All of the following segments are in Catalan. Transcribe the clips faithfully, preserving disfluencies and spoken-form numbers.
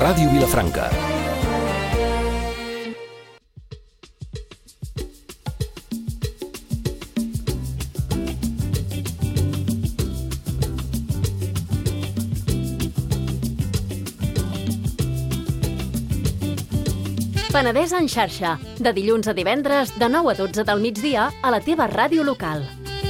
Ràdio Vilafranca. Penedès en xarxa, de dilluns a divendres, de nou a dotze del migdia, a la teva ràdio local.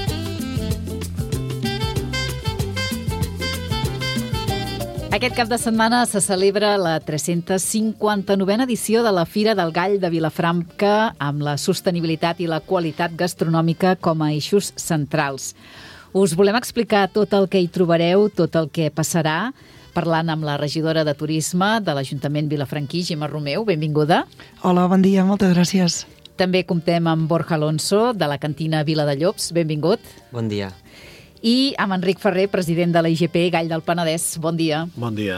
Aquest cap de setmana se celebra la tres-cents cinquanta-novena edició de la Fira del Gall de Vilafranca, amb la sostenibilitat i la qualitat gastronòmica com a eixos centrals. Us volem explicar tot el que hi trobareu, tot el que passarà, parlant amb la regidora de Turisme de l'Ajuntament vilafranquí, Gemma Romeu. Benvinguda. Hola, bon dia, moltes gràcies. També comptem amb Borja Alonso, de la cantina Vila de Llops. Benvingut. Bon dia. I amb Enric Ferrer, president de la I G P Gall del Penedès. Bon dia. Bon dia.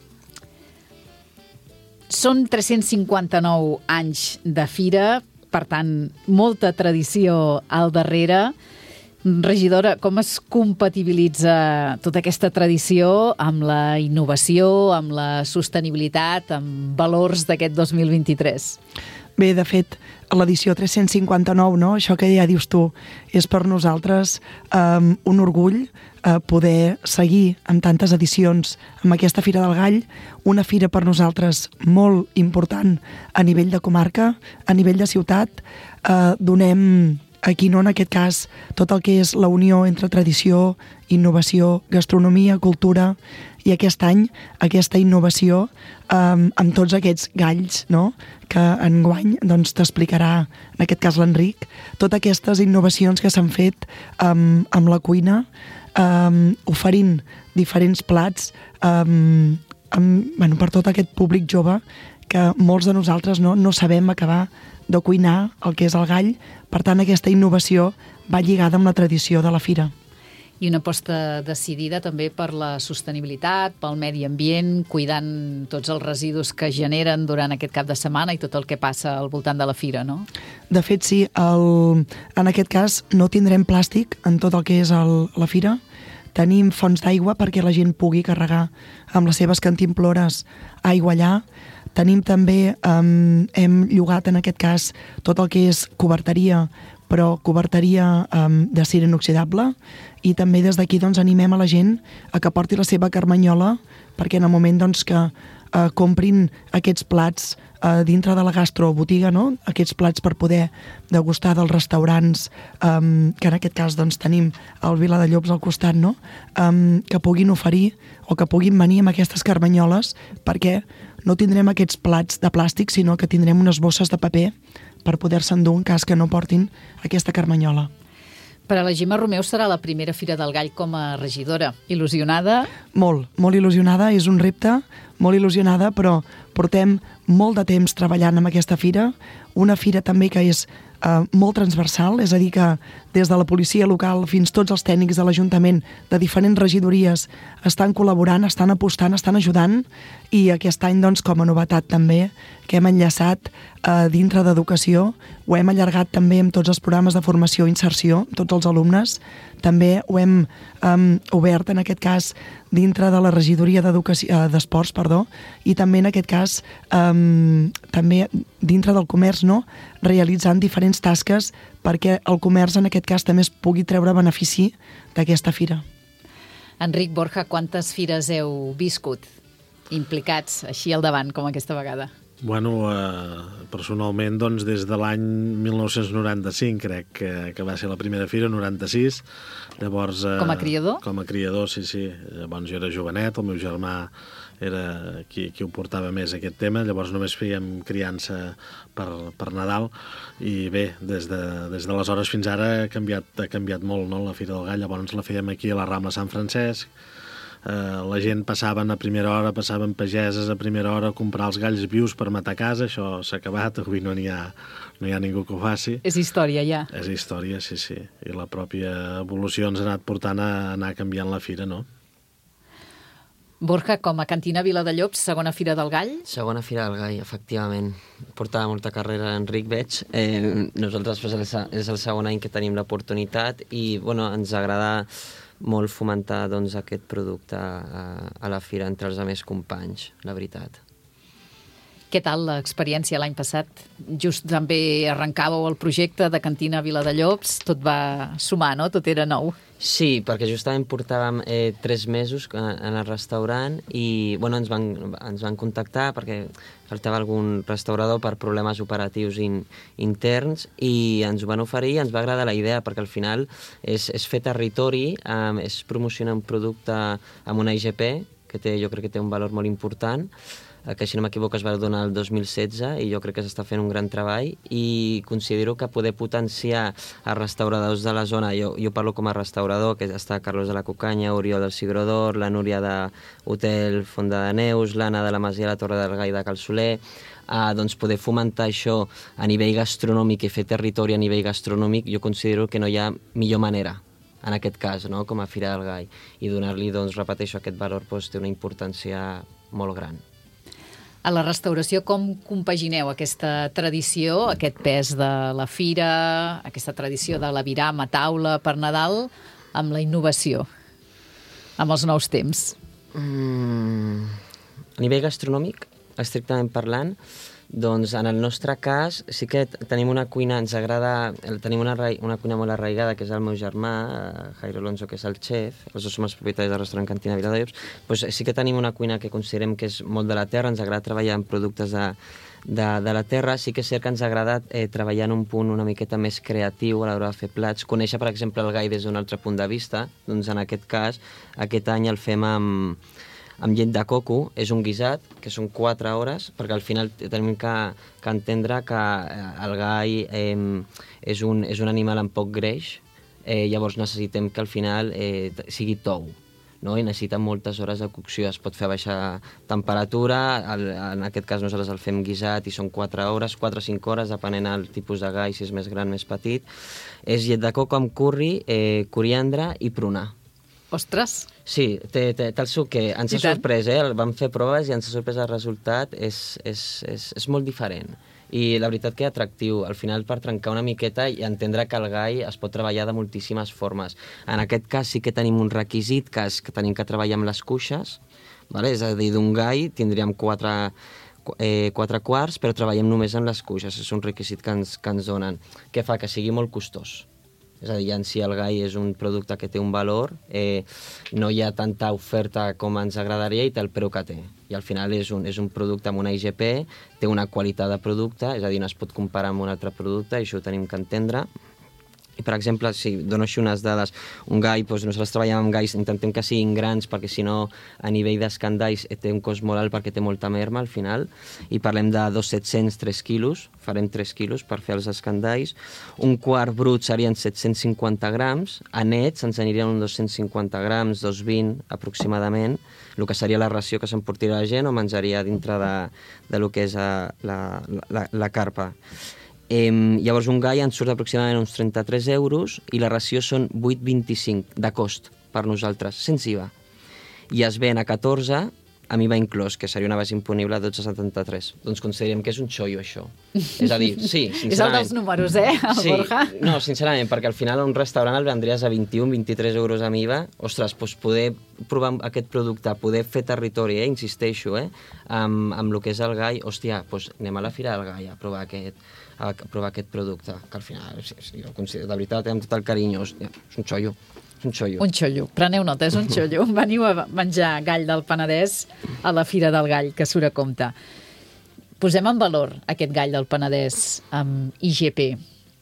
Són tres-cents cinquanta-nou anys de fira, per tant, molta tradició al darrere. Regidora, com es compatibilitza tota aquesta tradició amb la innovació, amb la sostenibilitat, amb valors d'aquest dos mil vint-i-tres? Bé, de fet, l'edició tres-cents cinquanta-nou, no? Això que ja dius tu, és per nosaltres um, un orgull uh, poder seguir amb tantes edicions amb aquesta Fira del Gall, una fira per nosaltres molt important a nivell de comarca, a nivell de ciutat. Uh, donem aquí, no, en aquest cas, tot el que és la unió entre tradició, innovació, gastronomia, cultura, i aquest any, aquesta innovació um, amb tots aquests galls, no?, que enguany doncs, t'explicarà, en aquest cas l'Enric, totes aquestes innovacions que s'han fet um, amb la cuina, um, oferint diferents plats um, amb, bueno, per tot aquest públic jove que molts de nosaltres no, no sabem acabar de cuinar el que és el gall. Per tant, aquesta innovació va lligada amb la tradició de la fira. I una aposta decidida també per la sostenibilitat, pel medi ambient, cuidant tots els residus que generen durant aquest cap de setmana i tot el que passa al voltant de la fira, no? De fet, sí. El, en aquest cas no tindrem plàstic en tot el que és el, la fira. Tenim fonts d'aigua perquè la gent pugui carregar amb les seves cantimplores aigua allà. Tenim també, um, hem llogat en aquest cas tot el que és coberteria, però coberteria um, d'acer inoxidable, i també des d'aquí doncs, animem a la gent a que porti la seva carmanyola perquè en el moment doncs, que uh, comprin aquests plats uh, dintre de la gastrobotiga, no? Aquests plats per poder degustar dels restaurants, um, que en aquest cas doncs, tenim el Vila de Llops al costat, no? um, que puguin oferir o que puguin venir amb aquestes carmanyoles, perquè no tindrem aquests plats de plàstic, sinó que tindrem unes bosses de paper per poder-se endur en cas que no portin aquesta carmanyola. Per a la Gemma Romeu serà la primera Fira del Gall com a regidora. Il·lusionada? Molt, molt il·lusionada. És un repte, molt il·lusionada, però portem molt de temps treballant amb aquesta fira. Una fira també que és eh, molt transversal, és a dir que des de la policia local fins tots els tècnics de l'Ajuntament de diferents regidories estan col·laborant, estan apostant, estan ajudant, i aquest any, doncs, com a novetat també, que hem enllaçat eh, dintre d'educació, ho hem allargat també amb tots els programes de formació i inserció, tots els alumnes, també ho hem um, obert, en aquest cas, dintre de la regidoria d'educació, d'esports, perdó, i també en aquest cas, um, també dintre del comerç, no?, realitzant diferents tasques perquè el comerç, en aquest cas, també es pugui treure benefici d'aquesta fira. Enric, Borja, quantes fires heu viscut implicats així al davant, com aquesta vegada? Bueno, eh, personalment, doncs, des de l'any mil nou-cents noranta-cinc, crec que, que va ser la primera fira, noranta-sis. Llavors, eh, com a criador? Com a criador, sí, sí. Llavors jo era jovenet, el meu germà era qui, qui ho portava més aquest tema, llavors només fèiem criança per, per Nadal, i bé, des de, des d'aleshores fins ara ha canviat, ha canviat molt, no?, la Fira del Gall. Llavors la fèiem aquí a la Rambla Sant Francesc. Uh, la gent passaven a primera hora, passaven pageses a primera hora a comprar els galls vius per matar a casa. Això s'ha acabat, avui no n'hi ha, no hi ha ningú que ho faci. És història, ja. És història, sí, sí. I la pròpia evolució ens ha anat portant a anar canviant la fira, no? Borja, com a cantina Vila de Llops, segona Fira del Gall? Segona Fira del Gall, efectivament. Portava molta carrera Enric, veig. Eh, nosaltres pues, és el segon any que tenim l'oportunitat i bueno, ens agrada molt fomentar doncs, aquest producte a, a la fira entre els altres companys, la veritat. Què tal l'experiència l'any passat? Just també arrencàveu el projecte de Cantina Viladellops, tot va sumar, no? Tot era nou. Sí, perquè justament portàvem eh, tres mesos en el restaurant i bueno, ens, van, ens van contactar perquè faltava algun restaurador per problemes operatius in, interns i ens ho van oferir i ens va agradar la idea perquè al final és, és fer territori, eh, és promocionar un producte amb una I G P que té, jo crec que té un valor molt important, que si no m'equivoco es va donar el dos mil setze i jo crec que s'està fent un gran treball i considero que poder potenciar els restauradors de la zona, jo, jo parlo com a restaurador, que està Carlos de la Cucanya, Oriol del Cigró d'Or, la Núria de Hotel Fonda de Neus, l'Anna de la Masia de la Torre del Gai de Cal Soler, eh, doncs poder fomentar això a nivell gastronòmic i fer territori a nivell gastronòmic, jo considero que no hi ha millor manera en aquest cas, no? Com a Fira del Gai, i donar-li, doncs, repeteixo, aquest valor doncs, té una importància molt gran. A la restauració, com compagineu aquesta tradició, aquest pes de la fira, aquesta tradició de l'aviram a taula per Nadal, amb la innovació, amb els nous temps? Mm, a nivell gastronòmic, estrictament parlant, doncs en el nostre cas sí que tenim una cuina, ens agrada, tenim una, una cuina molt arraigada, que és el meu germà, Jairo Alonso, que és el xef, els dos som els propietaris del restaurant Cantina Viladellops, doncs sí que tenim una cuina que considerem que és molt de la terra, ens agrada treballar en productes de, de, de la terra, sí que és cert que ens agrada eh, treballar en un punt una miqueta més creatiu a l'hora de fer plats, conèixer, per exemple, el gai des d'un altre punt de vista, doncs en aquest cas, aquest any el fem amb amb llet de coco, és un guisat, que són quatre hores, perquè al final tenim que, que entendre que el gai eh, és, un, és un animal amb poc greix, eh, llavors necessitem que al final eh, sigui tou, no? I necessita moltes hores de cocció, es pot fer a baixa temperatura, el, en aquest cas nosaltres el fem guisat i són quatre hores, quatre o cinc hores, depenent del tipus de gai, si és més gran, més petit. És llet de coco amb curri, eh, coriandre i prunar. Ostres! Sí, té, té, té el suc que ens ha sorprès, eh? Vam fer proves i ens ha sorprès el resultat, és, és, és, és molt diferent. I la veritat que és atractiu, al final per trencar una miqueta i entendre que el gai es pot treballar de moltíssimes formes. En aquest cas sí que tenim un requisit, que és que tenim que treballar amb les cuixes, vale? És a dir, d'un gai tindríem quatre, eh, quatre quarts, però treballem només amb les cuixes, és un requisit que ens, que ens donen, que fa que sigui molt costós. És a dir, en si el gai és un producte que té un valor, eh, no hi ha tanta oferta com ens agradaria i té el preu que té. I al final és un, és un producte amb una I G P, té una qualitat de producte, és a dir, no es pot comparar amb un altre producte, i això ho tenim que entendre. I, per exemple, si dono així unes dades, un gai, doncs nosaltres treballem amb gais, intentem que siguin grans, perquè si no, a nivell d'escandalls té un cost molt alt perquè té molta merma al final, i parlem de dos mil set-cents tres quilos, farem tres quilos per fer els escandalls. Un quart brut serien set-cents cinquanta grams, a nets ens anirien uns dos-cents cinquanta grams, dos cents vint aproximadament, el que seria la ració que s'emportaria la gent o menjaria dintre de, de lo que és la, la, la, la carpa. Eh, llavors un gai ens surt aproximadament uns trenta-tres euros i la ració són vuit coma vint-i-cinc de cost per nosaltres, sense I V A. I es ven a catorze amb I V A inclòs, que seria una base imponible a dotze coma setanta-tres. Doncs considerem que és un xollo, això. És a dir, sí, sincerament. És el dels números, eh, el sí, Borja? No, sincerament, perquè al final un restaurant el vendries a vint-i-un vint-i-tres euros amb I V A. Ostres, doncs poder provar aquest producte, poder fer territori, eh, insisteixo, eh, amb, amb el que és el gai, hòstia, doncs anem a la Fira del Gai a provar aquest, a provar aquest producte, que al final, sí, sí, jo considero, de veritat, amb tot el carinyo, hòstia, és un xollo. Un xollo. Un xollo. Preneu nota, és un xollo. Veniu a menjar gall del Penedès a la Fira del Gall, que surt a compte. Posem en valor aquest gall del Penedès amb I G P.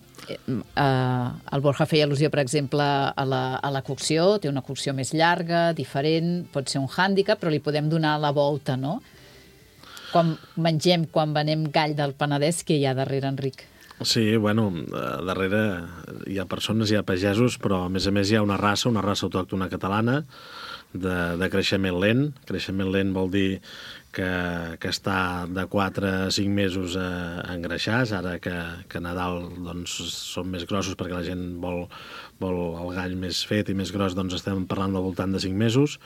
Uh, el Borja feia al·lusió, per exemple, a la, a la cocció. Té una cocció més llarga, diferent, pot ser un hàndicap, però li podem donar la volta, no? Quan mengem, quan venem gall del Penedès, què hi ha darrere, Enric? Sí, bueno, darrere hi ha persones, hi ha pagesos, però a més a més hi ha una raça, una raça autòctona catalana de, de creixement lent. Creixement lent vol dir que, que està de quatre a cinc mesos a, a engreixar, ara que, que a Nadal doncs, són més grossos perquè la gent vol, vol el gall més fet i més gros, doncs estem parlant del voltant de cinc mesos.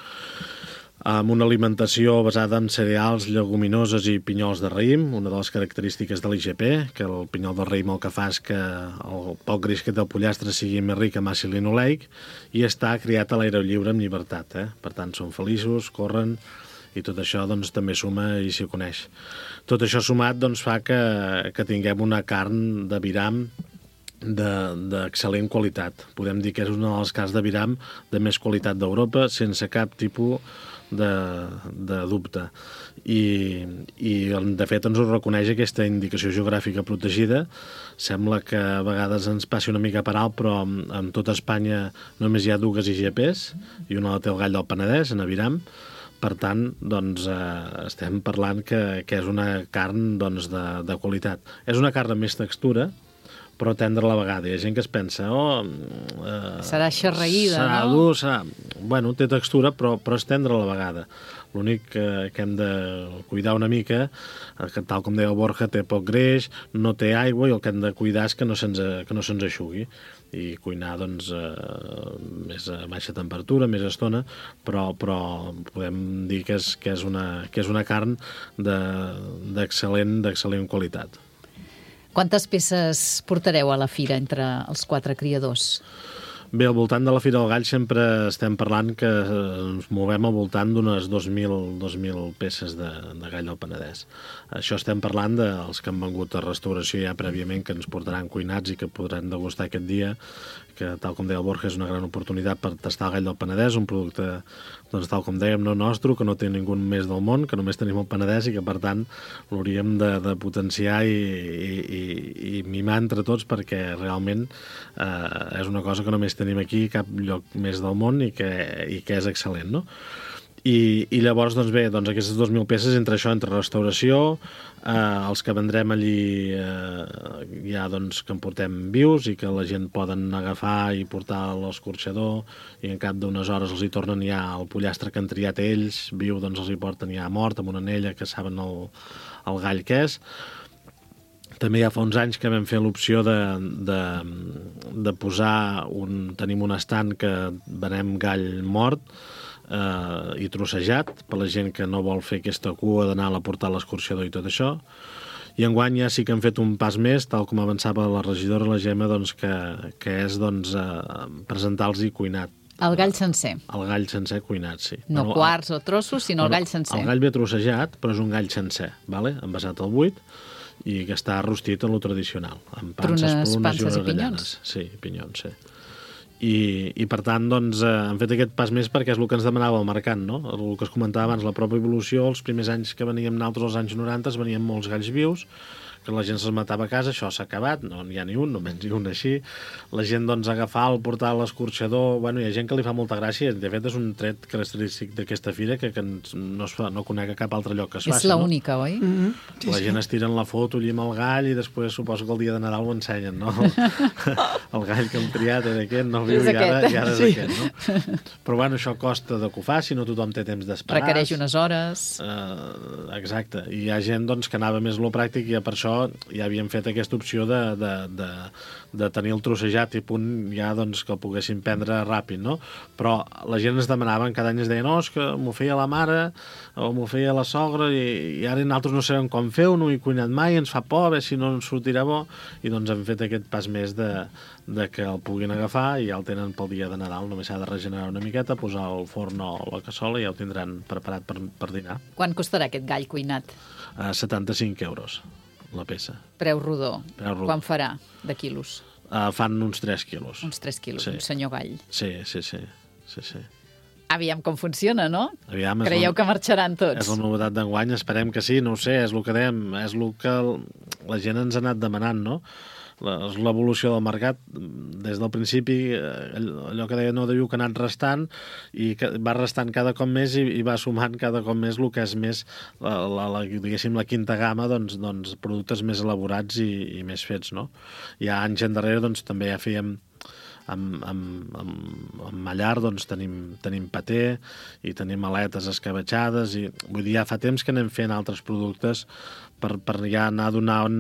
Amb una alimentació basada en cereals, lleguminoses i pinyols de raïm, una de les característiques de l'I G P, que el pinyol de raïm el que fa és que el poc greix que té el pollastre sigui més ric en àcid linoleic i està criat a l'aire lliure amb llibertat. Eh? Per tant, són feliços, corren i tot això doncs, també suma i s'hi coneix. Tot això sumat doncs, fa que, que tinguem una carn d'aviram d'excel·lent qualitat. Podem dir que és una de les carns d'aviram de més qualitat d'Europa, sense cap tipus de, de dubte. I, i de fet ens ho reconeix aquesta indicació geogràfica protegida. Sembla que a vegades ens passi una mica per alt, però en tota Espanya només hi ha dues I G Ps i una la té el Gall del Penedès, en aviram. Per tant, doncs, eh, estem parlant que, que és una carn doncs, de, de qualitat. És una carn amb més textura, però tendre a la vegada. Hi ha gent que es pensa, oh... Eh, serà xerraïda, serà no? dur, serà... Bueno, té textura, però, però és tendre a la vegada. L'únic que, que hem de cuidar una mica, que tal com deia el Borja, té poc greix, no té aigua, i el que hem de cuidar és que no se'ns que no se'ns eixugui. I cuinar, doncs, eh, més a baixa temperatura, més estona, però, però podem dir que és, que és, una, que és una carn d'excel·lent d'excel·lent qualitat. Quantes peces portareu a la fira entre els quatre criadors? Bé, al voltant de la Fira del Gall sempre estem parlant que ens movem al voltant d'unes dos mil peces de, de gall del Penedès. Això estem parlant dels que han vengut a restauració ja prèviament, que ens portaran cuinats i que podran degustar aquest dia, que tal com deia el Borja és una gran oportunitat per tastar el gall del Penedès, un producte, doncs, tal com dèiem, no nostre, que no té ningú més del món, que només tenim el Penedès i que per tant l'hauríem de, de potenciar i, i, i, i mimar entre tots, perquè realment eh, és una cosa que només tenim aquí, cap lloc més del món, i que, i que és excel·lent, no? I, i llavors, doncs bé, doncs aquestes dos mil peces, entre això, entre restauració, eh, els que vendrem allí eh, ja, doncs, que en portem vius i que la gent poden agafar i portar a l'escorxador, i en cap d'unes hores els hi tornen ja el pollastre que han triat ells, viu, doncs els hi porten ja mort, amb una anella que saben el, el gall que és. També ja fa uns anys que vam fer l'opció de, de, de posar un... Tenim un estand que venem gall mort eh, i trossejat, per la gent que no vol fer aquesta cua d'anar a portar a l'escorxador i tot això. I enguany ja sí que hem fet un pas més, tal com avançava la regidora, la Gemma, doncs, que, que és doncs, eh, presentar-los cuinat. El gall sencer. El gall sencer cuinat, sí. No bueno, quarts o trossos, sinó bueno, el gall sencer. El gall ve trossejat, però és un gall sencer, vale? Envasat al buit, i que està rostit en lo tradicional, amb panses, prunes, prunes panses i i pinyons. Sí, pinyons, sí. I, i per tant, doncs, eh, han fet aquest pas més perquè és el que ens demanava el mercat, no? El que es comentava abans, la pròpia evolució, els primers anys que veníem nosaltres, als anys noranta, venien molts galls vius, que la gent se'ls matava a casa, això s'ha acabat, no n'hi ha ni un, només ni un així. La gent, doncs, agafar el portar a l'escorxador, bueno, hi ha gent que li fa molta gràcia, de fet és un tret característic d'aquesta fira que, que no es fa, no conec a cap altre lloc que es faci. És l'única, no? Oi? Mm-hmm. Sí, la gent sí. Es tiren la foto allí amb el gall i després suposo que el dia de Nadal ho ensenyen, no? El gall que hem triat era aquest, no viu, i ara, i ara és sí. Aquest, no? Però bueno, això costa de que ho faci, no tothom té temps d'esperar. Requereix unes hores. Uh, exacte, i hi ha gent, doncs, que anava més a lo pràctic i per això ja havíem fet aquesta opció de, de, de, de tenir el trossejat i punt ja, doncs, que el poguessin prendre ràpid, no? Però la gent ens demanava, cada any es deia, no, és que m'ho feia la mare o m'ho feia la sogra i, i ara nosaltres no sabem com fer-ho, no ho he cuinat mai, ens fa por, a veure si no ens sortirà bo, i doncs hem fet aquest pas més de, de que el puguin agafar i ja el tenen pel dia de Nadal, només s'ha de regenerar una miqueta, posar el forn o la cassola i ja ho tindran preparat per, per dinar. Quan costarà aquest gall cuinat? Uh, setanta-cinc euros. La peça. Preu rodó. Preu rodó. Quan farà de quilos? Uh, fan uns tres quilos. Uns tres quilos, sí. Un senyor gall. Sí, sí, sí. sí, sí. Aviam com funciona, no? Aviam, Creieu la, que marxaran tots? És la novetat d'enguany, esperem que sí, no ho sé, és el que dèiem, és el que la gent ens ha anat demanant, no? L'evolució del mercat, des del principi, allò que deia no deviu que ha anat restant, i que va restant cada cop més i, i va sumant cada cop més el que és més, la, la, la, diguéssim, la quinta gamma, doncs, doncs productes més elaborats i, i més fets, no? Ja anys endarrere, doncs, també ja fèiem amb, amb, amb, amb mallar, doncs tenim, tenim paté i tenim aletes escabetxades i vull dir, ja fa temps que anem fent altres productes per, per ja anar donant,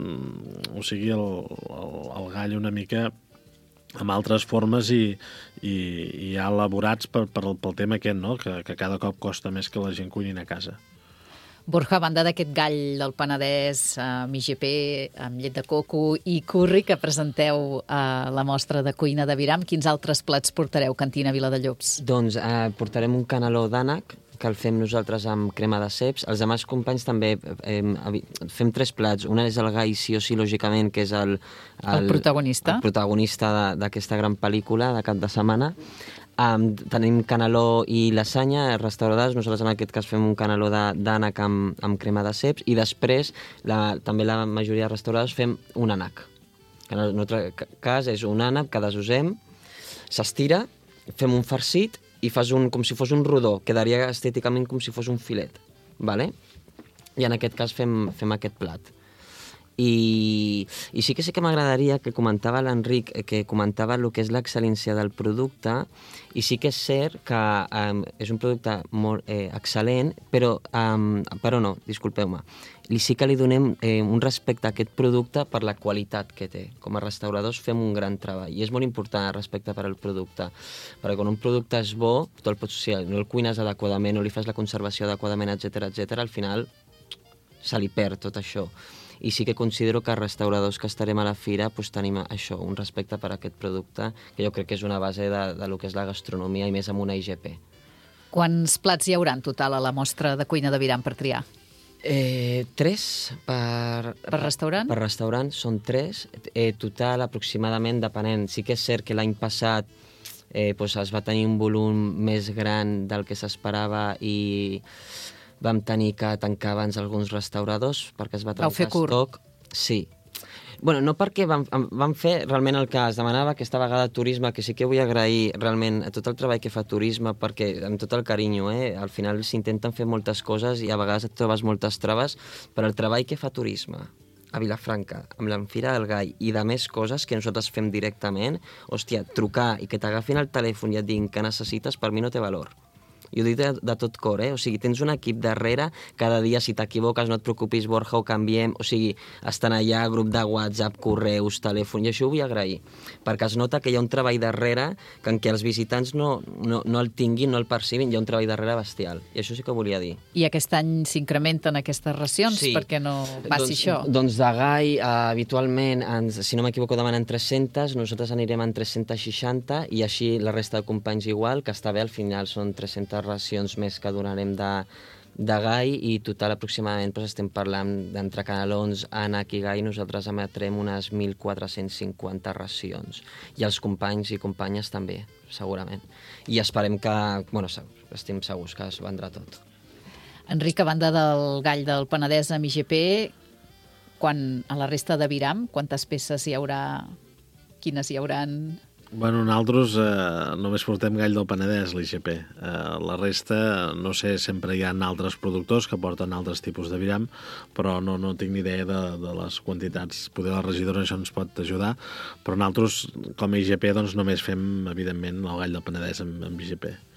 o sigui, el, el, el gall una mica amb altres formes i, i, i ja elaborats per, per, pel tema aquest, no? que, que cada cop costa més que la gent cuinin a casa. Borja, a banda d'aquest gall del Penedès amb I G P, amb llet de coco i curri que presenteu a la mostra de cuina de Viram, quins altres plats portareu, Cantina Viladellobs? Doncs eh, portarem un caneló d'ànec, que el fem nosaltres amb crema de ceps. Els altres companys també eh, fem tres plats. Un és el gai sí o sí, lògicament, que és el... El, el protagonista. El protagonista d'aquesta gran pel·lícula de cap de setmana. Um, tenim caneló i lasanya, restauradors. Nosaltres en aquest cas fem un caneló d'ànec amb, amb crema de ceps, i després la, també la majoria de restauradors fem un ànec. En el nostre cas és un ànec que desusem, s'estira, fem un farcit i fas un, com si fos un rodó, quedaria estèticament com si fos un filet, vale? I en aquest cas fem, fem aquest plat. I, i sí que sí que m'agradaria que comentava l'Enric, que comentava el que és l'excel·lència del producte, i sí que és cert que um, és un producte molt eh, excel·lent, però, um, però no, disculpeu-me, i sí que li donem eh, un respecte a aquest producte per la qualitat que té. Com a restauradors fem un gran treball, i és molt important el respecte per al producte, perquè quan un producte és bo, tu el pots, si no el cuines adequadament, no li fas la conservació adequadament, etcètera, etcètera, al final se li perd tot això. I sí que considero que els restauradors que estarem a la fira pues, tenim això, un respecte per a aquest producte, que jo crec que és una base de, de lo que és la gastronomia, i més amb una I G P. Quants plats hi haurà en total a la mostra de cuina de Viram per triar? Eh, tres per... Per restaurant? Per restaurant són tres. Eh, total, aproximadament, depenent. Sí que és cert que l'any passat eh, pues, es va tenir un volum més gran del que s'esperava, i vam tenir que tancar abans alguns restauradors perquè es va trencar estoc. Sí. Bueno, no perquè vam, vam fer realment el que es demanava aquesta vegada Turisme, que sí que vull agrair realment a tot el treball que fa Turisme, perquè amb tot el carinyo, eh, al final s'intenten fer moltes coses i a vegades et trobes moltes traves, però el treball que fa Turisme a Vilafranca, amb l'Enfira del Gall i de més coses que nosaltres fem directament, hòstia, trucar i que t'agafin el telèfon i et diguin què necessites, per mi no té valor. I ho dic de, de tot cor, eh? O sigui, tens un equip darrere, cada dia si t'equivoques no et preocupis, Borja, ho canviem, o sigui, estan allà, grup de WhatsApp, correus, telèfon, i això ho vull agrair, perquè es nota que hi ha un treball darrere que en què els visitants no, no, no el tinguin, no el percibin, hi ha un treball darrere bestial, i això sí que volia dir. I aquest any s'incrementen aquestes racions, sí, perquè no passi doncs, això? Doncs de gai, eh, habitualment, ens, si no m'equivoco, demanen tres-centes, nosaltres anirem en tres-cents seixanta, i així la resta de companys igual, que està bé, al final són tres-centes racions més que donarem de, de gai, i total aproximadament doncs, estem parlant d'entre canelons, ànec i gai, nosaltres emetrem unes mil quatre-cents cinquanta racions, i els companys i companyes també, segurament. I esperem que, bueno, estem segurs que es vendrà tot. Enric, a banda del gall del Penedès amb I G P, quan a la resta de Viram, quantes peces hi haurà? Quines hi hauran? Bueno, nosaltres eh, només portem gall del Penedès, l'I G P. Eh, la resta, no sé, sempre hi ha altres productors que porten altres tipus de Viram, però no, no tinc ni idea de, de les quantitats. Poder la regidora això ens pot ajudar, però nosaltres, com a I G P, doncs només fem, evidentment, el gall del Penedès amb, amb I G P.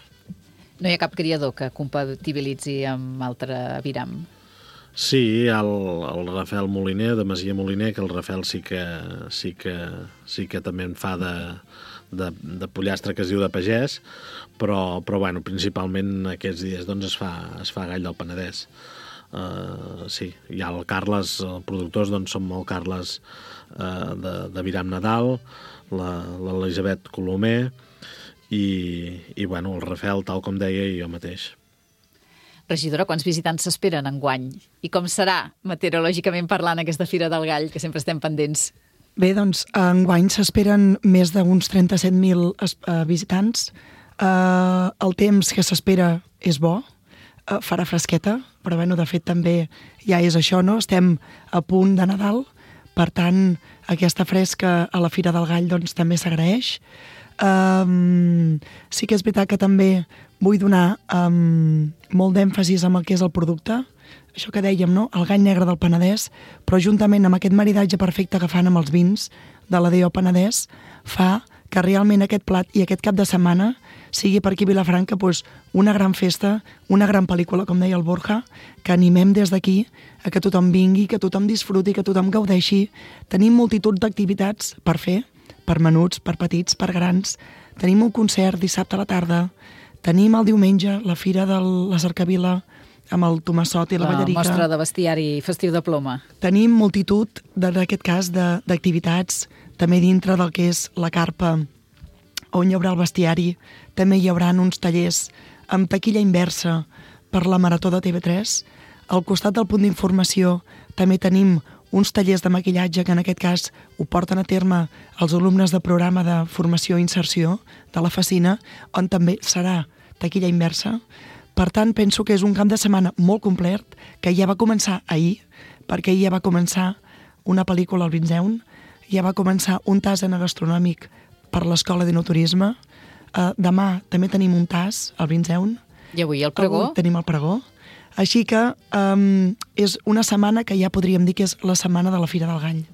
No hi ha cap criador que compatibilitzi amb altre Viram? Sí, el, el Rafael Moliner, de Masia Moliner, que el Rafael sí que, sí que, sí que també en fa de, de, de pollastre, que es diu de pagès, però, però bueno, principalment aquests dies doncs, es, fa, es fa gall del Penedès. Uh, sí, hi ha el Carles, els productors doncs, som el Carles uh, de, de Viram Nadal, l'Elisabet Colomer i, i bueno, el Rafael, tal com deia, i jo mateix. Regidora, quants visitants s'esperen enguany? I com serà, meteorològicament parlant, aquesta Fira del Gall, que sempre estem pendents? Bé, doncs, enguany s'esperen més d'uns trenta-set mil uh, visitants. Uh, el temps que s'espera és bo, uh, farà fresqueta, però bueno, de fet també ja és això, no? Estem a punt de Nadal, per tant, aquesta fresca a la Fira del Gall doncs, també s'agraeix. Um, sí que és veritat que també vull donar um, molt d'èmfasis amb el que és el producte, això que dèiem, no? El gall negre del Penedès, però juntament amb aquest maridatge perfecte que fan amb els vins de la D O Penedès, fa que realment aquest plat i aquest cap de setmana sigui per aquí a Vilafranca doncs, una gran festa, una gran pel·lícula, com deia el Borja, que animem des d'aquí a que tothom vingui, que tothom disfruti, que tothom gaudeixi. Tenim multitud d'activitats per fer, per menuts, per petits, per grans. Tenim un concert dissabte a la tarda, tenim el diumenge la Fira de la Cercavila amb el Tomassot i la, la Ballarica. La mostra de bestiari festiu de ploma. Tenim multitud, en aquest cas, d'activitats, també dintre del que és la carpa, on hi haurà el bestiari. També hi haurà uns tallers amb taquilla inversa per la Marató de T V tres. Al costat del punt d'informació també tenim uns tallers de maquillatge que en aquest cas ho porten a terme els alumnes de programa de formació i inserció de la Facina, on també serà taquilla inversa. Per tant, penso que és un cap de setmana molt complet, que ja va començar ahir, perquè ahir ja va començar una pel·lícula al Vinzeun, ja va començar un tas gastronòmic per l'Escola d'Enoturisme. Uh, demà també tenim un tas al Vinzeun. I avui el pregó? Avui tenim el pregó. Així que um, és una setmana que ja podríem dir que és la setmana de la Fira del Gall.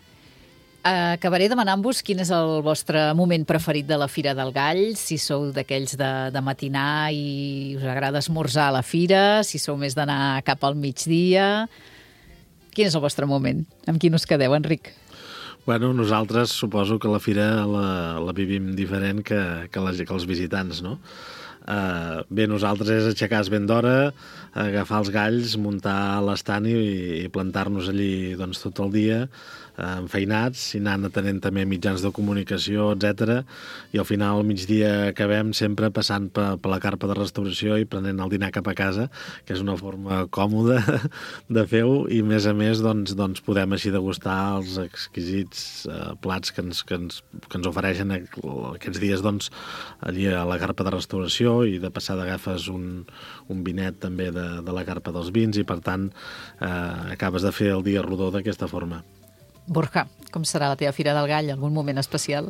Acabaré demanant-vos quin és el vostre moment preferit de la Fira del Gall, si sou d'aquells de, de matinar i us agrada esmorzar a la fira, si sou més d'anar cap al migdia. Quin és el vostre moment? Amb quin us quedeu, Enric? Bueno, nosaltres suposo que la fira la, la vivim diferent que, que, la, que els visitants, no? Uh, bé, nosaltres és aixecar-nos ben d'hora, agafar els galls, muntar l'estant i, i plantar-nos allí doncs, tot el dia, uh, enfeinats, i anant atenent també mitjans de comunicació, etcètera. I al final, al migdia, acabem sempre passant per, per la carpa de restauració i prenent el dinar cap a casa, que és una forma còmoda de fer-ho, i a més a més doncs, doncs podem així degustar els exquisits uh, plats que ens, que, ens, que ens ofereixen aquests dies doncs, allí a la carpa de restauració, i de passada agafes un, un vinet també de, de la carpa dels vins i per tant eh, acabes de fer el dia rodó d'aquesta forma. Borja, com serà la teva Fira del Gall? Algun moment especial?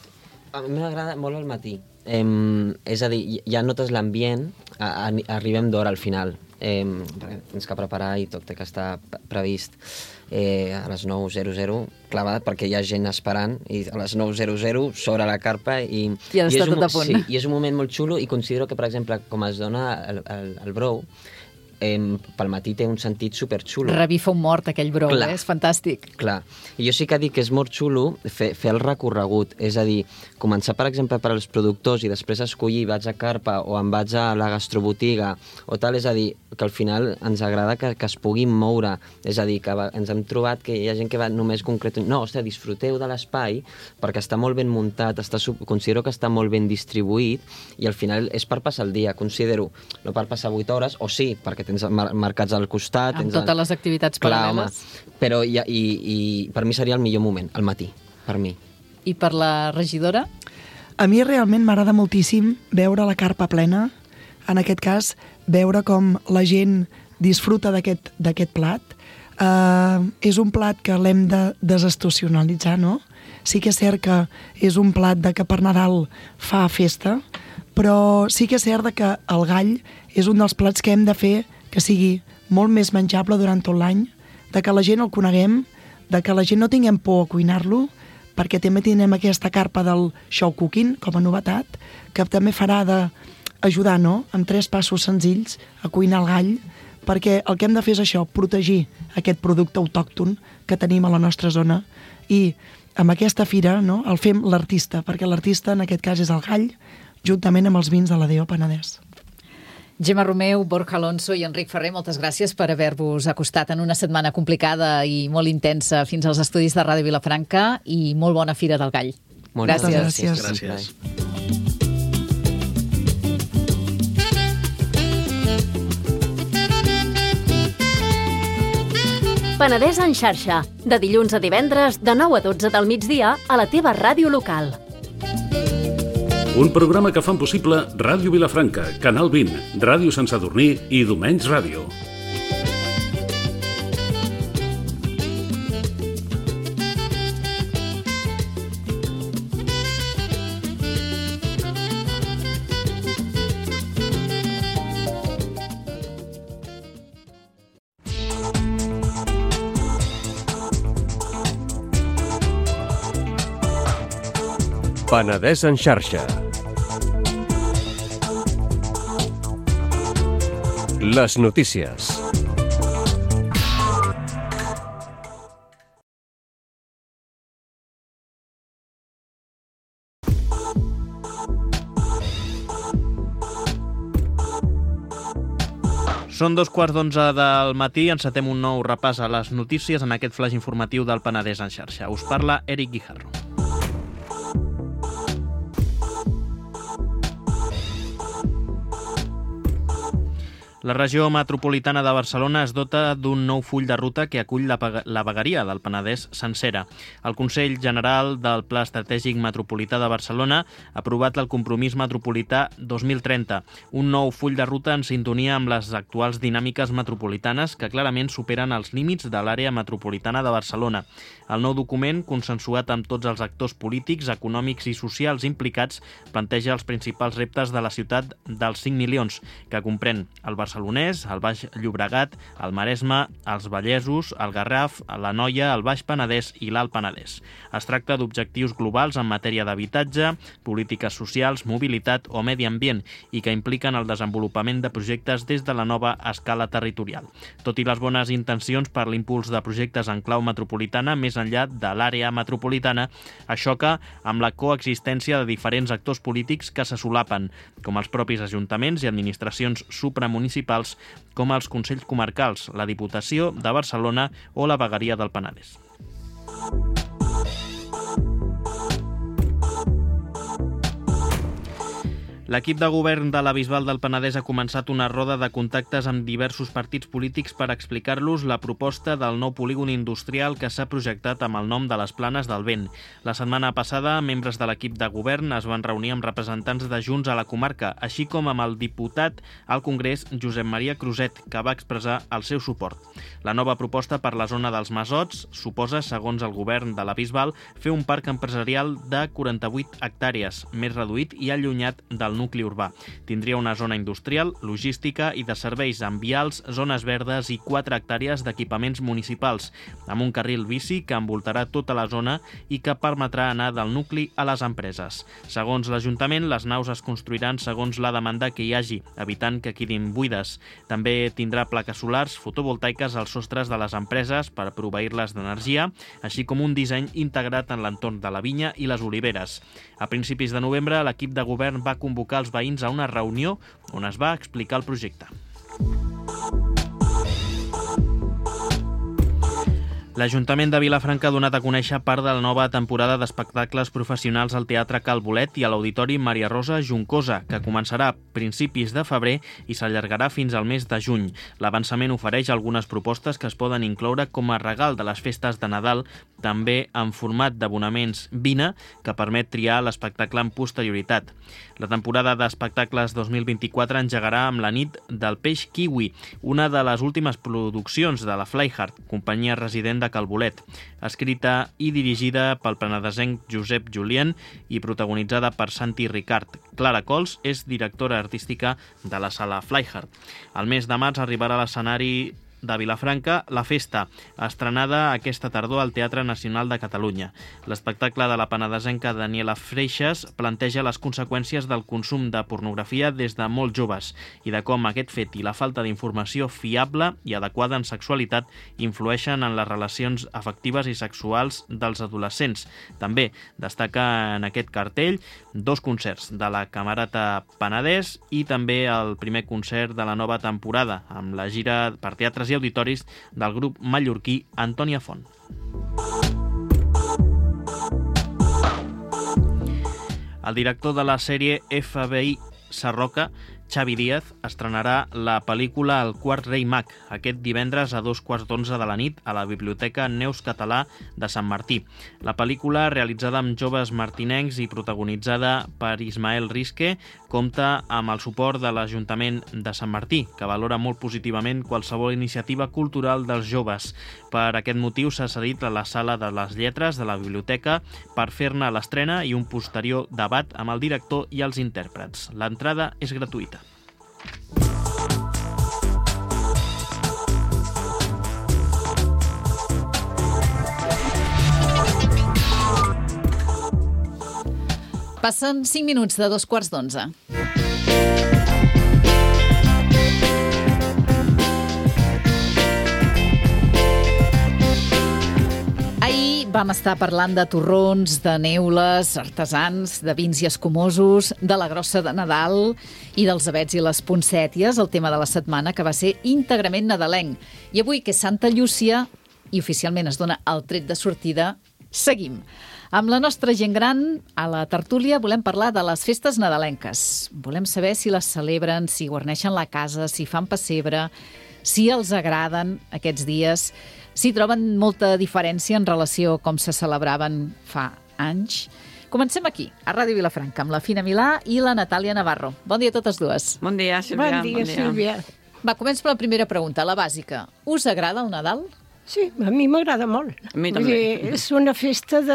A mi m'agrada molt el matí. Eh, és a dir, ja notes l'ambient, a, a, arribem d'hora al final. Eh, tens que preparar i tot té que estar previst eh, a les nou zero zero clavat perquè hi ha gent esperant i a les nou zero zero s'obre la carpa i, I ha d'estar tot a punt. Sí, i és un moment molt xulo i considero que, per exemple, com es dona el, el, el brou, eh, pel matí té un sentit superxulo. Revifa un mort aquell brou, eh? És fantàstic. Clar, i jo sí que dic que és molt xulo fer, fer el recorregut, és a dir, començar, per exemple, per als productors i després escollir, vaig a carpa o em vaig a la gastrobotiga o tal, és a dir, que al final ens agrada que, que es puguin moure, és a dir, que va, ens hem trobat que hi ha gent que va només concret... No, ostres, disfruteu de l'espai perquè està molt ben muntat, està, considero que està molt ben distribuït i al final és per passar el dia, considero, no per passar vuit hores, o sí, perquè tens mar marcats al costat... Amb tens totes el... les activitats Clar, paral·leles. Home, però i, i, i per mi seria el millor moment, al matí, per mi. I per la regidora? A mi realment m'agrada moltíssim veure la carpa plena, en aquest cas, veure com la gent disfruta d'aquest d'aquest plat. Uh, és un plat que l'hem de desestacionalitzar, no? Sí que és cert que és un plat de que per Nadal fa festa, però sí que és cert que el gall és un dels plats que hem de fer que sigui molt més menjable durant tot l'any, de que la gent el coneguem, de que la gent no tinguem por a cuinar-lo, perquè també tenim aquesta carpa del show cooking com a novetat, que també farà d'ajudar, no?, amb tres passos senzills a cuinar el gall, perquè el que hem de fer és això, protegir aquest producte autòcton que tenim a la nostra zona i amb aquesta fira, no?, el fem l'artista, perquè l'artista en aquest cas és el gall, juntament amb els vins de la D O Penedès. Gemma Romeu, Borja Alonso i Enric Ferrer, moltes gràcies per haver-vos acostat en una setmana complicada i molt intensa fins als estudis de Ràdio Vilafranca i molt bona Fira del Gall. Moltes gràcies. gràcies. Gràcies. Penedès en xarxa, de dilluns a divendres de nou a dotze del migdia a la teva ràdio local. Un programa que fan possible Ràdio Vilafranca, Canal vint, Ràdio Sant Sadurní i Domenys Ràdio. Penedès en xarxa. Les notícies. Són dos quarts d'onze del matí, encetem un nou repàs a les notícies en aquest flaix informatiu del Penedès en xarxa. Us parla Eric Guijarro. La regió metropolitana de Barcelona es dota d'un nou full de ruta que acull la, la vegueria del Penedès sencera. El Consell General del Pla Estratègic Metropolità de Barcelona ha aprovat el Compromís Metropolità dos mil trenta, un nou full de ruta en sintonia amb les actuals dinàmiques metropolitanes que clarament superen els límits de l'àrea metropolitana de Barcelona. El nou document, consensuat amb tots els actors polítics, econòmics i socials implicats, planteja els principals reptes de la ciutat dels cinc milions, que comprèn el Barcelonès, el Baix Llobregat, el Maresme, els Vallesos, el Garraf, l'Anoia, el Baix Penedès i l'Alt Penedès. Es tracta d'objectius globals en matèria d'habitatge, polítiques socials, mobilitat o medi ambient i que impliquen el desenvolupament de projectes des de la nova escala territorial. Tot i les bones intencions per l'impuls de projectes en clau metropolitana més enllà de l'àrea metropolitana, això xoca amb la coexistència de diferents actors polítics que se solapen, com els propis ajuntaments i administracions supramunicipals com els Consells Comarcals, la Diputació de Barcelona o la Vegueria del Penedès. L'equip de govern de la Bisbal del Penedès ha començat una roda de contactes amb diversos partits polítics per explicar-los la proposta del nou polígon industrial que s'ha projectat amb el nom de les Planes del Vent. La setmana passada, membres de l'equip de govern es van reunir amb representants de Junts a la comarca, així com amb el diputat al Congrés Josep Maria Cruzet, que va expressar el seu suport. La nova proposta per la zona dels Masots suposa, segons el govern de la Bisbal, fer un parc empresarial de quaranta-vuit hectàrees, més reduït i allunyat del nucli urbà. Tindria una zona industrial, logística i de serveis amb vials, zones verdes i quatre hectàrees d'equipaments municipals, amb un carril bici que envoltarà tota la zona i que permetrà anar del nucli a les empreses. Segons l'Ajuntament, les naus es construiran segons la demanda que hi hagi, evitant que quedin buides. També tindrà plaques solars fotovoltaiques als sostres de les empreses per proveir-les d'energia, així com un disseny integrat en l'entorn de la vinya i les oliveres. A principis de novembre, l'equip de govern va convocar els veïns a una reunió on es va explicar el projecte. L'Ajuntament de Vilafranca ha donat a conèixer part de la nova temporada d'espectacles professionals al Teatre Cal Bolet i a l'Auditori Maria Rosa Juncosa, que començarà a principis de febrer i s'allargarà fins al mes de juny. L'avançament ofereix algunes propostes que es poden incloure com a regal de les festes de Nadal, també en format d'abonaments Vina, que permet triar l'espectacle amb posterioritat. La temporada d'espectacles dos mil vint-i-quatre engegarà amb la nit del Peix Kiwi, una de les últimes produccions de la Flyhard, companyia resident de Cal Bolet, escrita i dirigida pel penedesenc Josep Julien i protagonitzada per Santi Ricard. Clara Cols és directora artística de la sala Flyhard. Al mes de març arribarà a l'escenari de Vilafranca, La Festa, estrenada aquesta tardor al Teatre Nacional de Catalunya. L'espectacle de la penedesenca Daniela Freixas planteja les conseqüències del consum de pornografia des de molt joves i de com aquest fet i la falta d'informació fiable i adequada en sexualitat influeixen en les relacions afectives i sexuals dels adolescents. També destaca en aquest cartell dos concerts de la Camerata Penedès i també el primer concert de la nova temporada, amb la gira per teatres i auditoris del grup mallorquí Antònia Font. El director de la sèrie F B I Sarroca, Xavi Díaz, estrenarà la pel·lícula El quart rei mag aquest divendres a dos quarts d'onze de la nit a la Biblioteca Neus Català de Sant Martí. La pel·lícula, realitzada amb joves martinencs i protagonitzada per Ismael Risque, compta amb el suport de l'Ajuntament de Sant Martí, que valora molt positivament qualsevol iniciativa cultural dels joves. Per aquest motiu s'ha cedit a la Sala de les Lletres de la Biblioteca per fer-ne l'estrena i un posterior debat amb el director i els intèrprets. L'entrada és gratuïta. Passen cinc minuts de dos quarts d'onze. Ahir vam estar parlant de torrons, de neules, artesans, de vins i escumosos, de la grossa de Nadal i dels avets i les poncèties, el tema de la setmana que va ser íntegrament nadalenc. I avui, que és Santa Llúcia, i oficialment es dona el tret de sortida, Seguim. Amb la nostra gent gran, a la tertúlia volem parlar de les festes nadalenques. Volem saber si les celebren, si guarneixen la casa, si fan pessebre, si els agraden aquests dies, si troben molta diferència en relació a com se celebraven fa anys. Comencem aquí, a Ràdio Vilafranca, amb la Fina Milà i la Natàlia Navarro. Bon dia a totes dues. Bon dia, Sílvia. Bon dia, bon dia. Sílvia. Va, començo per la primera pregunta, la bàsica. Us agrada el Nadal? Sí, a mi m'agrada molt. A mi Vull també. dir, és una festa de,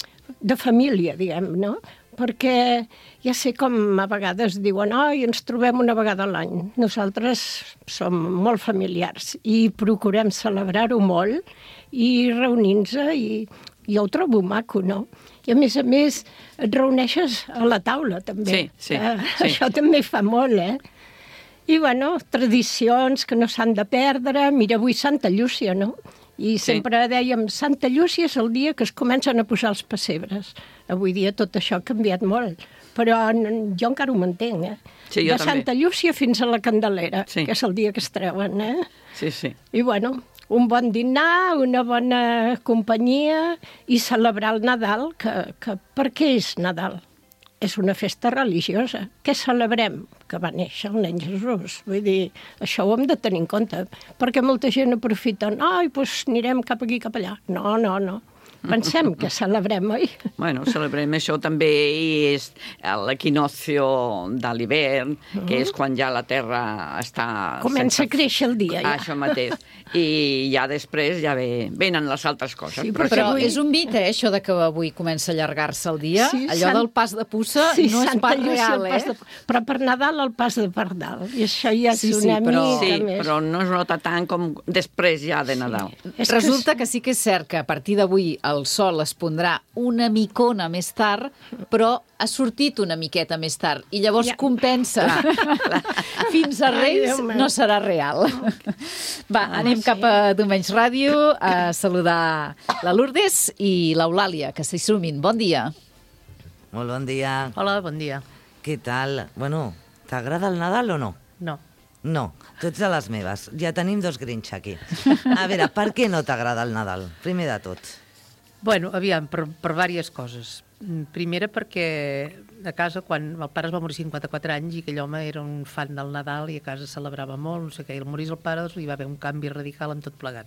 de família, diguem, no? Perquè ja sé com a vegades diuen ai, ens trobem una vegada a l'any. Nosaltres som molt familiars i procurem celebrar-ho molt i reunir-nos i, i jo ho trobo maco, no? I a més a més et reuneixes a la taula, també. Sí, sí, Eh, sí. Això també fa molt, eh? I, bueno, tradicions que no s'han de perdre. Mira, avui Santa Llúcia, no? I Sí. sempre dèiem, Santa Llúcia és el dia que es comencen a posar els pessebres. Avui dia tot això ha canviat molt, però n- jo encara ho mantenc, eh? Sí, jo de també. Santa Llúcia fins a la Candelera, Sí. que és el dia que es treuen, eh? Sí, sí. I, bueno, un bon dinar, una bona companyia i celebrar el Nadal, que, que per què és Nadal? És una festa religiosa. Què celebrem? Que va néixer el nen Jesús. Vull dir, això ho hem de tenir en compte, perquè molta gent aprofita, ai, doncs anirem cap aquí, cap allà. No, no, no. Pensem que celebrem, oi? Bueno, celebrem això també i és l'equinoccio de l'hivern, que és quan ja la terra està... Comença a créixer el dia, ja. Això mateix. I ja després ja ve, venen les altres coses. Sí, però Però avui- és un mite, eh, això de que avui comença a allargar-se el dia. Sí, Allò Sant- del pas de puça Sí, no és Santa pas Llúcia, real, el pas eh? de... Però per Nadal el pas de Pardal. I això ja és Sí, sí, una però- mica Sí, més. però no es nota tant com després ja de Nadal. És Resulta que sí que és cert que a partir d'avui el sol es pondrà una micona més tard, però ha sortit una miqueta més tard i llavors Ja. compensa. Fins a Ai, Reis Déu meu. no serà real. Va, anem sí. cap a Domeny Ràdio a saludar la Lourdes i l'Eulàlia, que s'hi sumin. Bon dia. Molt bon dia. Hola, bon dia. Què tal? Bueno, t'agrada el Nadal o no? No. No, tu ets de les meves. Ja tenim dos Grinch aquí. A veure, per què no t'agrada el Nadal? Primer de tot. Bueno, aviam, per, per diverses coses. Mm, Primera perquè a casa, quan el pare es va morir cinquanta-quatre anys i aquell home era un fan del Nadal i a casa celebrava molt, no sé què, i al morir el pare doncs, hi va haver un canvi radical en tot plegat.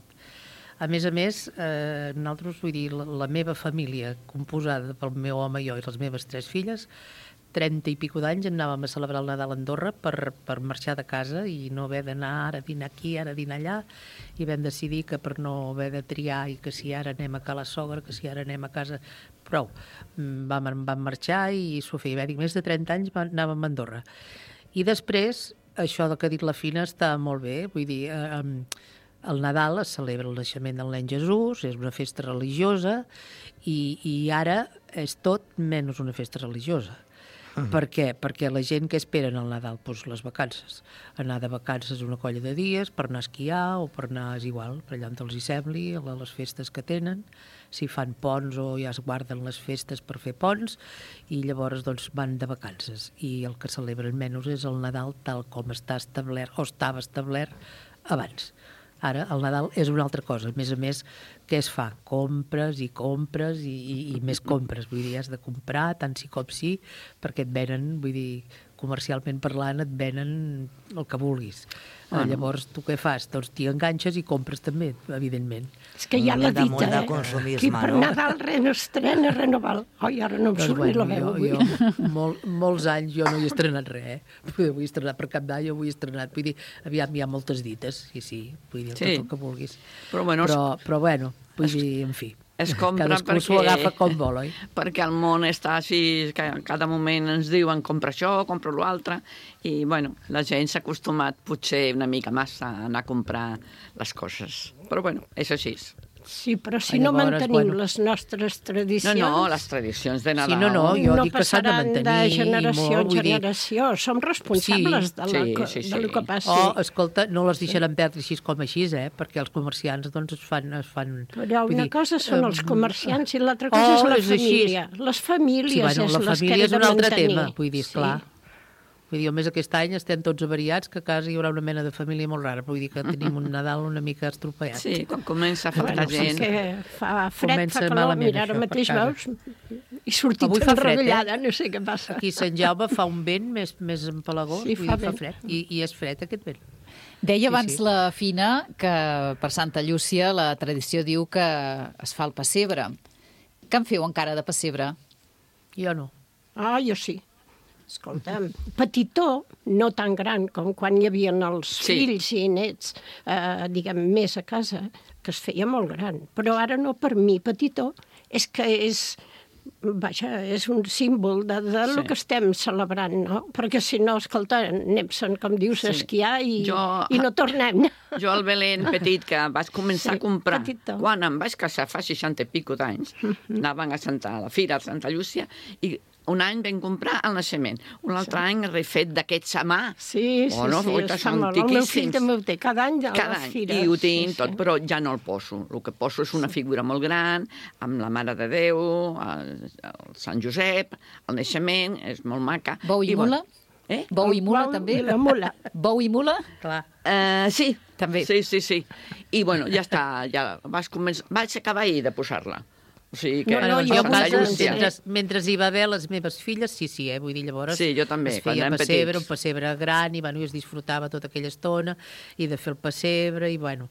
A més a més, eh, nosaltres, vull dir, la, la meva família, composada pel meu home i jo i les meves tres filles, trenta i pico d'anys anàvem a celebrar el Nadal a Andorra per, per marxar de casa i no haver d'anar ara a dinar aquí, ara a dinar allà, i vam decidir que per no haver de triar i que si ara anem a ca la sogra, que si ara anem a casa... Prou, Mm, vam, vam marxar i s'ho feia bé. Dic, més de trenta anys va- anàvem a Andorra. I després, això que ha dit la Fina està molt bé, vull dir, eh, el Nadal es celebra el naixement del nen Jesús, és una festa religiosa i, i ara és tot menys una festa religiosa. Uh-huh. Per què? Perquè la gent que esperen al Nadal, doncs les vacances. Anar de vacances una colla de dies per anar a esquiar o per anar, és igual, per allà on els hi sembli, a les festes que tenen, si fan ponts o ja es guarden les festes per fer ponts i llavors doncs van de vacances. I el que celebren menys és el Nadal tal com està establert o estava establert abans. Ara el Nadal és una altra cosa. A més a més, què es fa? Compres i compres i, i, i més compres. Vull dir, has de comprar tant sí com sí, perquè et venen, vull dir, comercialment parlant, et venen el que vulguis. Ah, no. Llavors, tu què fas? Doncs t'hi enganxes i compres també, evidentment. És que hi ha la De molt dita, de eh? consumisme, Qui per no? Nadal res no estrena, res no val. Ai, ara no em Doncs, surt ni la bueno, veu jo, avui. jo, molt, molts anys jo no hi he estrenat res, eh? Vull dir, estrenat per Cap d'Any, jo vull estrenat. Vull dir, aviam, hi ha moltes dites, sí, sí, vull dir, Sí. tot el que vulguis. Però, bueno, però, però bueno, vull dir, en fi. Es compra Cadascú perquè... s'ho agafa com vol, oi? Perquè el món està així, que cada moment ens diuen compra això, compra l'altre, i bueno, la gent s'ha acostumat potser una mica massa a anar a comprar les coses. Però bueno, és així. Sí, però si Ai, no llavors, mantenim bueno. les nostres No, tradicions... no, les tradicions de Nadal. Sí, no, no, jo no dic que s'han de passaran mantenir de generació molt, en vull dir- generació. Som responsables Sí, de, la, sí, que- sí, sí. de lo que passi. Oh, escolta, no les deixaran perdre així com així, eh? Perquè els comerciants, doncs, es fan... Es fan Però vull una dir, cosa són els eh, comerciants i l'altra cosa oh, és la és així. família. Les famílies Sí, bueno, és la les que família hem és de un altre mantenir. tema, vull dir, esclar. Vull dir, més aquest any estem tots avariats, que a casa hi haurà una mena de família molt rara. Vull dir que tenim un Nadal una mica estropeat. Sí, quan comença a faltar gent. Fa fred, fa calor, mira, ara mateix veus, i sortit una enrotllada, no sé què passa. Aquí a Sant Jaume fa un vent més, més empalagós, sí, vull fa, dir, fa fred, i, i és fred aquest vent. Deia abans sí, sí. la Fina que per Santa Llúcia la tradició diu que es fa el pessebre. Què en feu encara de pessebre? Jo no. Ah, jo sí. Escolta'm, petitó, no tan gran com quan hi havia els sí. fills i nets, eh, diguem, més a casa, que es feia molt gran. Però ara no, per mi, petitó, és que és, vaja, és un símbol de, de sí. lo que estem celebrant, no? Perquè si no, escolta, anem-se'n, com dius, sí. a esquiar i, jo, i no tornem. Jo al Belén petit, que vaig començar sí, a comprar, petitó. Quan em vaig casar fa seixanta i pico d'anys, mm-hmm. anaven a, Santa, a la Fira de Santa Llúcia, i un any vam comprar el naixement, un altre sí. any refet d'aquests a mà. Sí, sí, no, sí, es fa molt. El meu fill també ho té, cada any a cada la any. fira. I ho tinc sí, tot, sí. però ja no el poso. El que poso és una figura molt gran, amb la Mare de Déu, el, el Sant Josep, el naixement, és molt maca. Bou i, I mula? Eh? Bou i mula, també? I la mula. Bou i mula? Clar. Uh, sí, també. Sí, sí, sí. I, bueno, ja està, ja vas començar, vaig acabar ahir de posar-la. O sigui que no, no, jo casa, mentre, sí. mentre hi va haver les meves filles, sí, sí, eh? Vull dir, llavors sí, jo també, es feia pessebre, un pessebre gran, i, bueno, i es disfrutava tota aquella estona, i de fer el pessebre, i, bueno...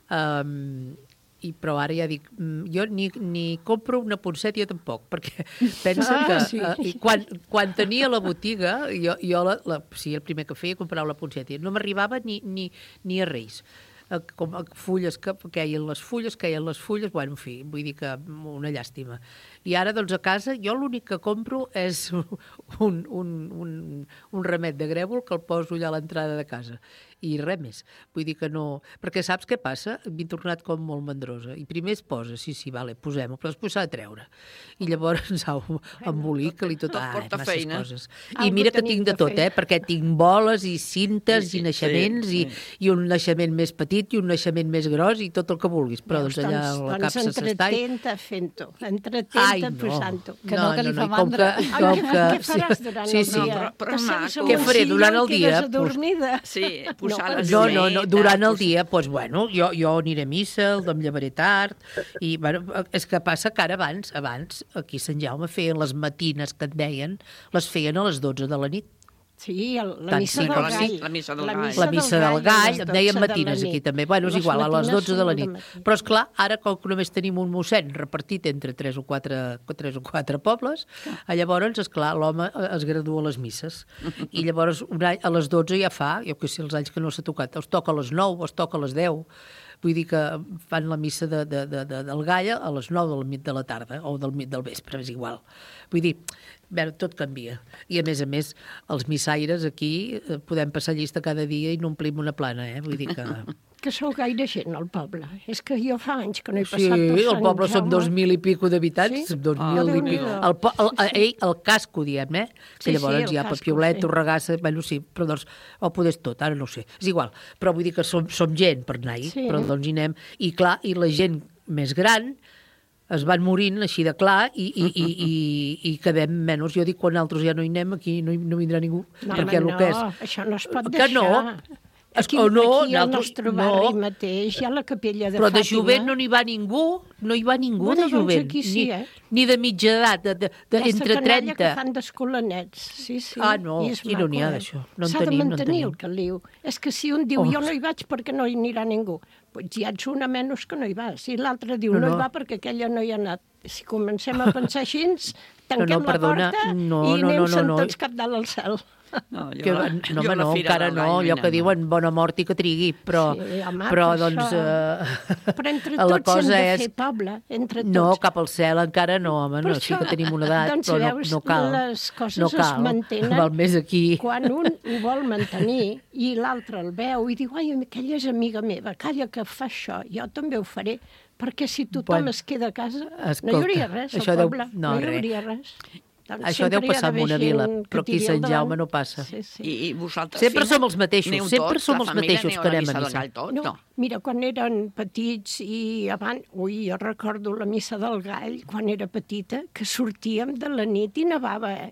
Um, i, però ara ja dic, jo ni, ni compro una ponceta, jo tampoc, perquè pensen ah, que... Sí. Uh, quan, quan tenia la botiga, jo, jo la, la, sí, el primer que feia comprar la ponceta, no m'arribava ni, ni, ni a Reis. Com fulles que queien les fulles, queien les fulles, bueno, en fi, vull dir que una llàstima. I ara, doncs, a casa, jo l'únic que compro és un, un, un, un remet de grèvol que el poso allà a l'entrada de casa. I res més. Vull dir que no... Perquè saps què passa? M'he tornat com molt mandrosa. I primer es posa, sí, sí, vale, posem-ho, però després s'ha de treure. I llavors, au, embolica-li tot. Tot porta feina. Coses. I mira que tinc de tot, eh? Perquè tinc boles i cintes sí, sí, i naixements sí, sí. I, i un naixement més petit i un naixement més gros i tot el que vulguis. Però doncs allà a la capsa s'està... Doncs entretenta fent-ho, entretenta no. posant-ho. Que no, no, que li no, fa mandra. Com que, com que... Què faràs durant sí, el sí. dia? No, però, però què faré durant el dia? Adormida. Sí, posar les no, no, no, durant el dia, doncs, bueno, jo, jo aniré a missa, em llevaré tard, i, bueno, és que passa que ara abans, abans, aquí a Sant Jaume feien les matines que et deien, les feien a les dotze de la nit. Sí, el, la, missa sí, la, gall. la missa del la gall. La missa del gall, em deien matines aquí també. Bueno, és igual, a les dotze de la nit. Però, esclar, ara com que només tenim un mossèn repartit entre tres o quatre, tres o quatre pobles, llavors, esclar, l'home es gradua a les misses. I llavors, un any, a les dotze ja fa, jo que sé, els anys que no s'ha tocat, es toca a les nou, es toca a les deu. Vull dir que fan la missa de, de, de, de, del gall a les nou del mig de la tarda, o del mig del vespre, és igual. Vull dir, bé, tot canvia. I, a més a més, els missaires aquí podem passar llista cada dia i no omplim una plana, eh? Vull dir que... Que sou gaire gent al poble. És que jo fa anys que no he sí, passat per Sant Jaume. Sí, el poble som dos mil i pico d'habitants, sí? dos mil oh, i pico. El, el, el, el casco, diem, eh? Que sí, llavors sí, hi ha casco, Papiolet, sí. Torregassa, bueno, sí, però doncs, o podés tot, ara no ho sé, és igual. Però vull dir que som, som gent per anar-hi, sí. Però doncs hi anem. I clar, i la gent més gran es van morint així de clar i, i, i, i, i quedem menys. Jo dic, quan altres ja no hi anem, aquí no, no vindrà ningú. No, perquè home, el que no, és... això no es pot que deixar. No. Aquí, o no, aquí al nostre barri no. mateix hi ha la capella de Però Fàtima. de jovent no n'hi va ningú, no hi va ningú bueno, de jovent. Doncs aquí sí, eh? Ni, ni de mitja edat, de, de, de, entre trenta. que fan d'escolanets, sí, sí. Ah, no, aquí no n'hi ha d'això. No S'ha de tenim, mantenir no el caliu. És que si un diu, oh. jo no hi vaig perquè no hi anirà ningú, doncs ja ets una menys que no hi va. Si l'altre diu, no, no. no hi va perquè aquella no hi ha anat. Si comencem a pensar així, tanquem no, no, perdona. la porta no, i anem no, no, no, sentats cap dalt al cel. No, jo, que, la, no, jo home, no, encara no, allò que diuen bona mort i que trigui, però, sí, home, però per doncs... Uh, però entre la tots cosa hem de és... fer poble, entre tots. No, cap al cel encara no, home, no, sí que tenim una edat, doncs, però veus, no, no cal. Les coses no cal. Es mantenen Val més aquí. quan un ho vol mantenir i l'altre el veu i diu, ai, aquella és amiga meva, calla que fa això, jo també ho faré, perquè si tothom bueno, es queda a casa, escolta, no hi hauria res al poble, deu... no, no hi hauria res. Doncs això deu passar en una vila, però aquí a Sant Jaume no passa. Sí, sí. I, i vosaltres, sempre fina, som els mateixos, sempre tots, som els mateixos que anem a missa. Tot, no, no, mira, quan eren petits i abans, ui, jo recordo la missa del gall, quan era petita, que sortíem de la nit i nevava, eh?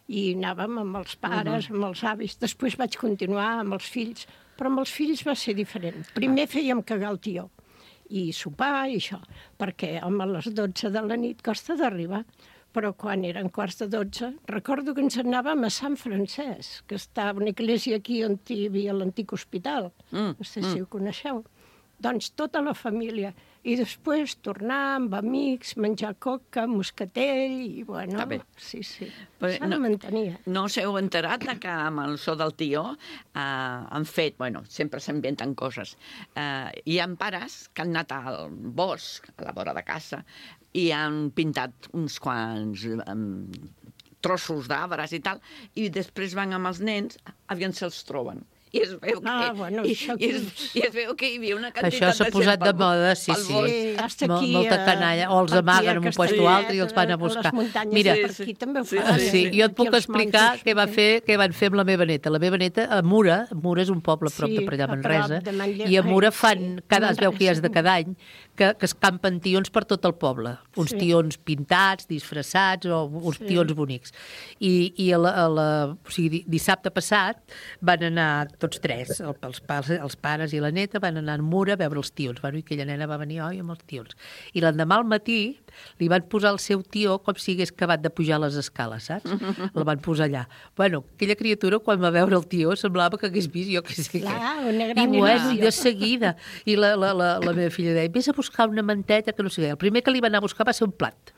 i anàvem amb els pares, amb els avis. Després vaig continuar amb els fills, però amb els fills va ser diferent. Primer fèiem cagar el tió i sopar i això, perquè home, a les dotze de la nit costa d'arribar. Però quan eren quarts de dotze, recordo que ens anàvem a Sant Francesc, que està una església aquí on hi havia l'antic hospital. Mm, no sé mm. si ho coneixeu. Doncs tota la família. I després tornar amb amics, menjar coca, moscatell, i bueno, sí, sí, això no mantenia. No us heu enterat que amb el so del tió eh, han fet, bueno, sempre s'inventen coses. Eh, hi ha pares que han anat al bosc, a la vora de casa, i han pintat uns quants um, trossos d'arbres i tal, i després van amb els nens, aviam se'ls troben. I es veu que, ah, bueno, i, això i, es, i es veu que hi havia una quantitat això s'ha posat de moda, sí, sí. sí Mol, molta canalla. O els amaguen en un lloc o altre i els van a buscar. Mira, per aquí també ho fan. Sí, sí. Jo et puc explicar què, va fer, què van fer amb la meva neta. La meva neta, a Mura, Mura és un poble a prop de per allà, Manresa, i a Mura fan, cada, es veu que ja és de cada any, que, que es campen tions per tot el poble. Uns sí. tions pintats, disfressats, o uns sí. tions bonics. I, i a la, a la, o sigui, dissabte passat van anar tots tres, els pares, els pares i la neta, van anar a Mura a veure els tions. Bueno, i aquella nena va venir, oi, amb els tions. I l'endemà al matí li van posar el seu tió com si hagués acabat de pujar les escales, saps? El van posar allà. Bueno, aquella criatura, quan va veure el tió, semblava que hagués vist, jo què sé què. I bueno, i de seguida. I la, la, la, la meva filla deia, vés a buscar una manteta, que no sé què. El primer que li va anar a buscar va ser un plat.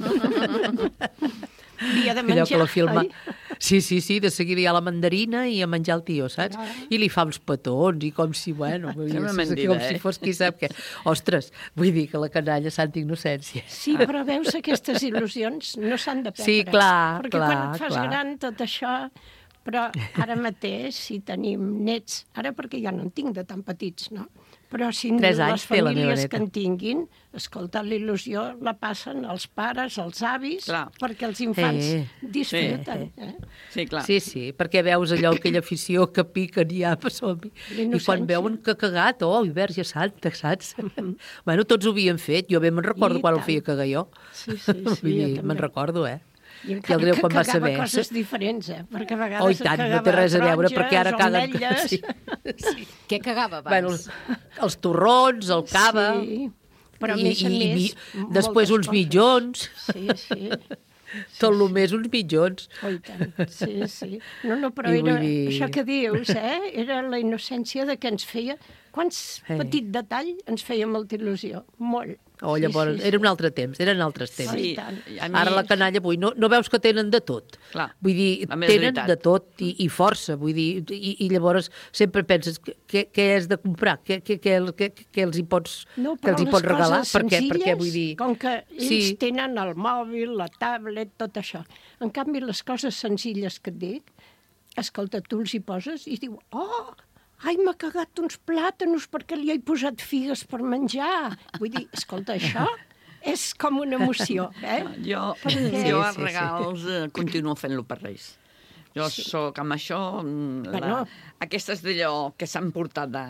Dia de menjar. Que la filma... Sí, sí, sí, de seguida hi ha la mandarina i a menjar el tió, saps? I li fa uns petons i com si, bueno, mentida, com eh? si fos qui sap què. Ostres, vull dir que la canalla santa innocència. Sí, però veus, aquestes il·lusions no s'han de perdre. Sí, clar, perquè clar, quan et fas clar. gran tot això... Però ara mateix, si tenim nets, ara perquè ja no en tinc de tan petits, no? Però si Tres les anys té la meva famílies neta. que en tinguin, escolta, la il·lusió la passen els pares, els avis, clar. Perquè els infants Eh. disfruten. Eh. Eh? Sí, clar. Sí, sí, perquè veus allò, aquella afició que piquen i apa, som-hi. I quan veuen que ha cagat, oh, i verge santa, saps? Bueno, tots ho havien fet, jo bé me'n recordo I quan tant. el feia cagar jo. Sí, sí, sí, Vull dir, jo me'n també. recordo, eh? I I el encara greu que quan va cagava saber... coses diferents, eh? Perquè a vegades Oh, i tant, no té res a veure, perquè ara caguen... Sí. Sí. Què cagava abans? Bueno, els, els torrons, el cava... Sí, però a i, més a i, més... i després moltes uns coses. mitjons. Sí, sí. Tot el més uns mitjons. Oh, i tant. Sí, sí. No, no, però I era vull dir- això que dius, eh? Era la innocència de que ens feia... Quants Eh. petit detall ens feia molta il·lusió? Molt. O llavors, sí, sí, era un altre temps, eren altres temps. Sí, i tant. A mi- Ara la canalla, avui, no, no veus que tenen de tot. Clar, Vull dir, a més, tenen veritat. de tot i, i força, vull dir, i, i llavors sempre penses què, què has de comprar, què, què, què, què, què els hi pots, No, que però els hi les pots regalar, coses perquè, senzilles, perquè vull dir... com que ells Sí. tenen el mòbil, la tablet, tot això. En canvi, les coses senzilles que et dic, escolta, tu els hi poses i diu, oh, ai, m'ha cagat uns plàtanos perquè li he posat figues per menjar. Vull dir, escolta, això és com una emoció, eh? Jo, Perquè- jo Sí, els sí, sí. regals eh, continuo fent-lo per Reis. Jo Sí. sóc amb això... mm, La, Bueno. Aquestes d'allò que s'han portat de,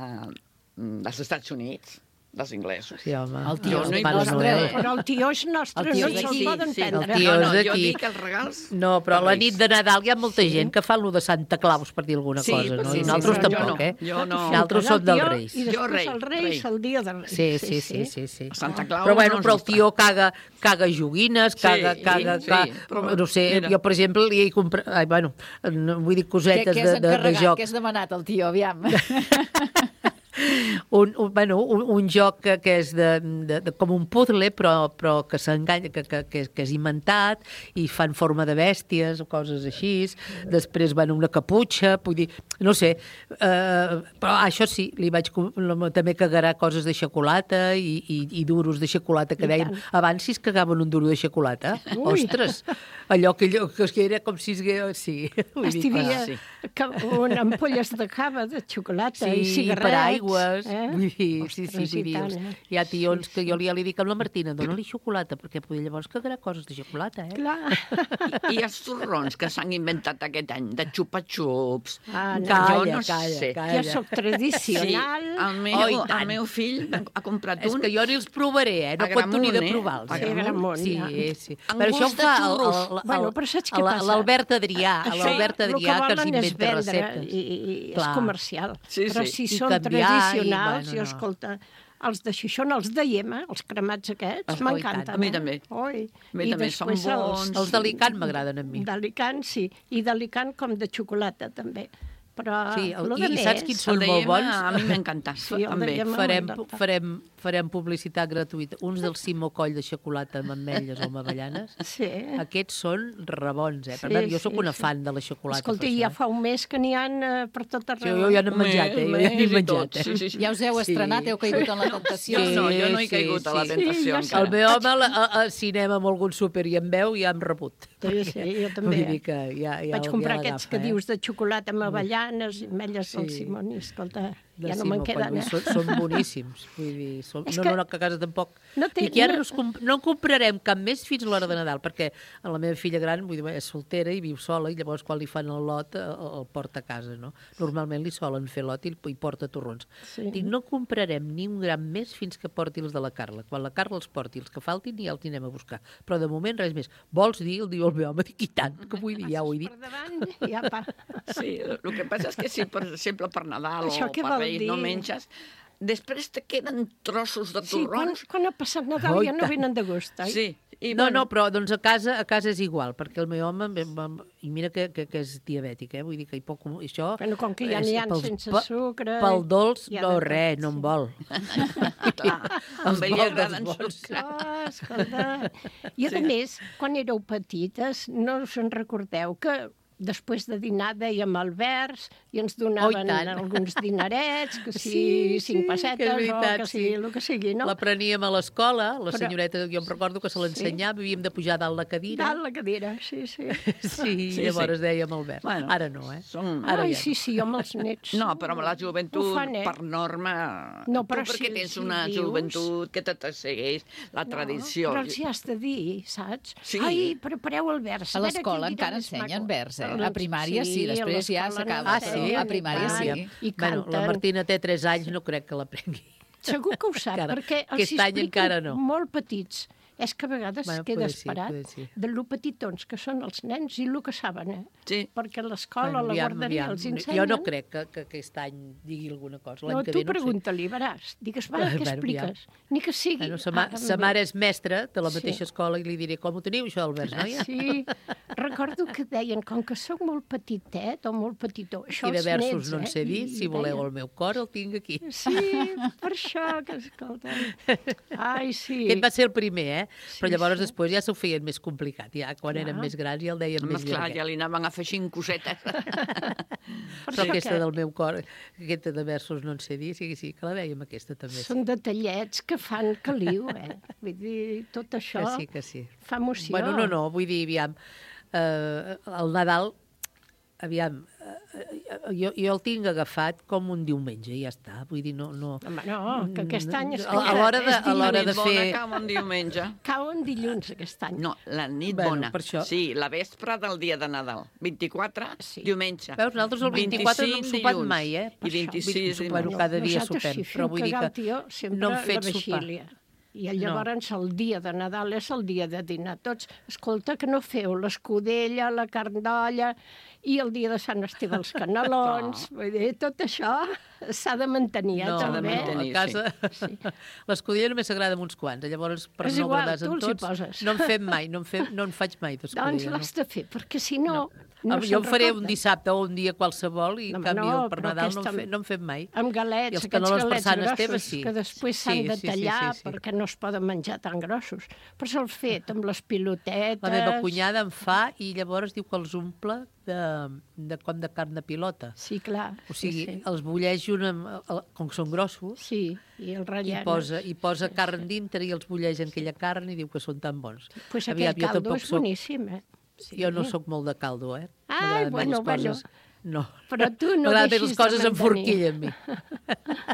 mm, dels Estats Units, dels inglesos. Sí, home, El tio Jo no hi Pare poso Noel. res. Però el tio és nostre, El tio no és se'l d'aquí, poden sí, prendre. el tio no, no, és jo d'aquí. dic els regals... No, però per la Reis. nit de Nadal hi ha molta gent que fa lo de Santa Claus, per dir alguna Sí, cosa, no? sí, I sí, nosaltres sí, jo tampoc, no, eh? jo no. Nosaltres som dels Reis. I Jo després rei, els Reis, rei. el dia de Reis. Sí, sí, sí, sí, sí. Santa Claus Però bueno, no és però el nostre. tio caga, caga joguines, caga, Sí, caga, sí, caga, però no sé, mira. jo per exemple li he comprat, ai, bueno, no, vull dir Què, cosetes què de, has de, de encarregat? joc. Què has demanat al tio, aviam? Un, un, bueno, un, un joc que, que és de, de, de, com un puzzle, però, però que s'enganya, que, que, que, que és inventat i fan forma de bèsties o coses així. Després van una caputxa, vull dir, no sé, eh, però això sí, li vaig com- també cagarà coses de xocolata i, i, i duros de xocolata que I dèiem. tant. Abans si es cagaven un duro de xocolata, Ui. ostres, allò que, allò que era com si es... Sí, vull dir, Estivia sí. que, un ampolles de cava, de xocolata Sí, i cigarret. per aigua, aigües, eh? vull dir, sí, sí, Ostres, vull i dir, tant, els- eh? hi ha tions que jo li, ja li dic a la Martina, dona-li xocolata, perquè poder llavors quedarà coses de xocolata, eh? Clar. I, I els torrons que s'han inventat aquest any, de xupa-xups. Ah, no. Calla, jo no calla, sé. calla. Jo sóc tradicional. Sí, el meu, Oh, i tant. el meu fill ha comprat És un. que jo ni els provaré, eh? No A conto ni de Gramunt, eh? provar-los. A Sí, Gramunt, Sí, ja. sí. Amb Però això ho gust de fa el- xurros. el- el- Bueno, però saps què el- passa? l'Albert Adrià, Això, l'Albert el Adrià que els volen és inventa vendre receptes. I, i és Clar. comercial. Sí, Però sí. si I són canviar, tradicionals, i, bueno, jo, no. escolta, els de Xixona, els de Yema, els cremats aquests, Oh, i tant. m'encanten. A mi eh? també. Oi. A mi I també, són després bons. Els d'Alicant m'agraden a mi. D'Alicant, sí. I d'Alicant com de xocolata, també. Però Sí, el, lo i, de i més... saps quins El són de molt Yema bons? a mi m'encanta, Sí, el de també. Yema. Farem, m'encanta. farem, farem publicitat gratuïta. Uns del Simó Coll de xocolata amb ametlles o amb avellanes. Sí. Aquests són rebons, eh? Per Sí, tant, jo sí, sóc una sí. fan de la xocolata. Escolta, per ja això, eh? fa un mes que n'hi ha eh, per tot Sí, arreu. jo ja n'he menjat, eh? Jo ja n'he Més i menjat, tot, eh? sí, sí, sí. Ja us heu Sí. estrenat, heu caigut en la tentació. Jo no, jo no he Sí, caigut a la sí. tentació Sí, jo encara. El meu home al, al cinema amb algun súper i em veu i ja hem rebut. Sí, sí, jo també. Vull dir que ja, ja, Vaig comprar ja aquests l'agafa, que eh? dius de xocolata amb avellanes i ametlles Sí. del Simón, i escolta, De ja no me'n Simó Coll, queden, vull eh? dir, Són, són boníssims. Vull dir, són, És no, que no, no, que a casa tampoc. no té- I que ara no- no, es comp no en comprarem cap més fins a l'hora de Nadal, perquè la meva filla gran vull dir, és soltera i viu sola, i llavors quan li fan el lot el, el porta a casa, no? Normalment li solen fer lot i, i porta torrons. Sí. Dic, no comprarem ni un gram més fins que porti els de la Carla. Quan la Carla els porti, els que faltin ja els anirem a buscar. Però de moment res més. Vols dir? El diu el meu home, dic, i tant, que vull dir, ja ho he dit. Per davant, ja pa. Sí, el que passa és que si, per exemple, per Nadal Això o què per vol Reis dir? no menges, després te queden trossos de Sí, quan, torrons. quan ha passat Nadal Oh, i ja no tant. venen de gust, oi? Sí. I, No, bueno, no, però doncs a casa a casa és igual, perquè el meu home, em- em- i mira que, que, que és diabètic, eh? Vull dir que hi pot, això... Bueno, com que ja és n'hi ha pels- sense pe- sucre... Pel dolç, ja no, de- res, no en vol. clar, Els amb ell li vols, agraden els vols. sucre. Oh, escolta. I, a més, quan éreu petites, no us en recordeu que després de dinar dèiem el vers i ens Oh, i donaven tant. alguns dinerets, que si Sí, cinc sí, pessetes que és veritat, o que sí. sigui el que sigui, no? L'apreníem a l'escola, la Però- senyoreta, jo em recordo que se l'ensenyava, havíem de pujar dalt la cadira. Dalt la cadira, sí, sí. Sí, Sí, llavors sí. dèiem el vers. Bueno, Ara no, eh? Són... Ara Ai, ja sí, sí, amb els nets. No, però amb la joventut, Ho fan, eh? per norma... No, però tu perquè si- tens si una dius- joventut que te segueix la tradició. No, però els hi has de dir, saps? Sí. Ai, prepareu el vers. A veure l'escola quin dirà encara més ensenyen maco. vers, eh? Doncs A primària sí, a després ja l'escola s'acaba, Ah, però sí? a primària i sí. tant. I Bueno, la canten. Martina té tres anys, no crec que l'aprengui. Segur que ho sap, Encara. perquè els Aquest any expliquen encara no. molt petits. És que a vegades Bueno, queda poder sí, esperat poder sí. de lo petitons que són els nens i el que saben, eh? Sí. Perquè a l'escola, a la aviam, guarderia, aviam. els ensenyen... Jo no crec que, que aquest any digui alguna cosa. L'any No, que tu ve no ho sé. pregunta-li, veràs. Digues, va, Bueno, què aviam. expliques? Ni que sigui... Bueno, sa, ma Ah, sa bé. mare és mestra de la Sí. mateixa escola i li diré, com ho teniu, això del vers, noia? Sí, recordo que deien, com que sóc molt petitet o molt petitó, això I de els versos nens, no en eh? sé dir, I- si i voleu deien, el meu cor el tinc aquí. Sí, per això que escolta. Ai, sí. Aquest va ser el primer, eh? Sí, Però llavors sí. després ja s'ho feien més complicat. Ja quan Clar. érem més grans ja el deien Home, més esclar, llarguet. ja li anaven afegint cosetes. Per Però això aquesta que del meu cor, aquesta de versos no en sé dir, sí, sí, que la dèiem aquesta també. Sí. Són detallets que fan caliu, eh? Vull dir, tot això Que sí, que sí. fa emoció. Bueno, no, no, vull dir, aviam, eh, el Nadal, aviam, eh, jo, jo el tinc agafat com un diumenge, i ja està, vull dir, no... no Home, no, que aquest any és... A, a l'hora de, a l'hora de nit bona fer... cau en diumenge. Cau en dilluns aquest any. No, la nit Bueno, bona. per això. Sí, la vespre del dia de Nadal. vint-i-quatre, Sí. diumenge. Veus, nosaltres el vint-i-quatre no hem vint-i-cinc, sopat dilluns. mai, eh? I vint-i-sis, Bueno, dimarts. cada dia Nosaltres sopem, sí, però vull dir cagar que el tió, sempre no hem fet la sopar. vigília. I llavors no. El dia de Nadal és el dia de dinar tots. Escolta, que no feu l'escudella, la carn d'olla i el dia de Sant Esteve els canelons. Vull dir, tot això s'ha de mantenir, eh, No, S'ha de també. mantenir. a casa... Sí. L'escudella només agrada amb uns quants, llavors per És no igual, agradar tu en els hi tots, poses. no en fem mai, no en, fem, no en faig mai Doncs d'escudella. l'has de fer, perquè si no... no. No, no jo se'n en faré un recorden. dissabte o un dia qualsevol i en No, canvi no, per però Nadal no, aquesta- en fe, no en fem mai. Amb galets, I els aquests canelons per galets Sant grossos, Esteve, sí. que després s'han Sí, de sí, sí, tallar sí, sí. perquè no es poden menjar tan grossos. Però se'ls fet amb les pilotetes... La meva cunyada en fa i llavors diu que els omple de, de com de carn de pilota. Sí, clar. O sigui, sí, sí. els bulleix una, com que són grossos, Sí, i el i ratllana. posa, i posa carn dintre i els bulleix en aquella carn i diu que són tan bons. Pues Aviam, aquell jo caldo tampoc és soc- boníssim, eh? Sí. Jo no sóc molt de caldo, eh? Ai, M'agraden més bueno, les bueno. coses... No. Però tu no M'agraden més deixis les coses de en mantenir. forquilla, amb mi.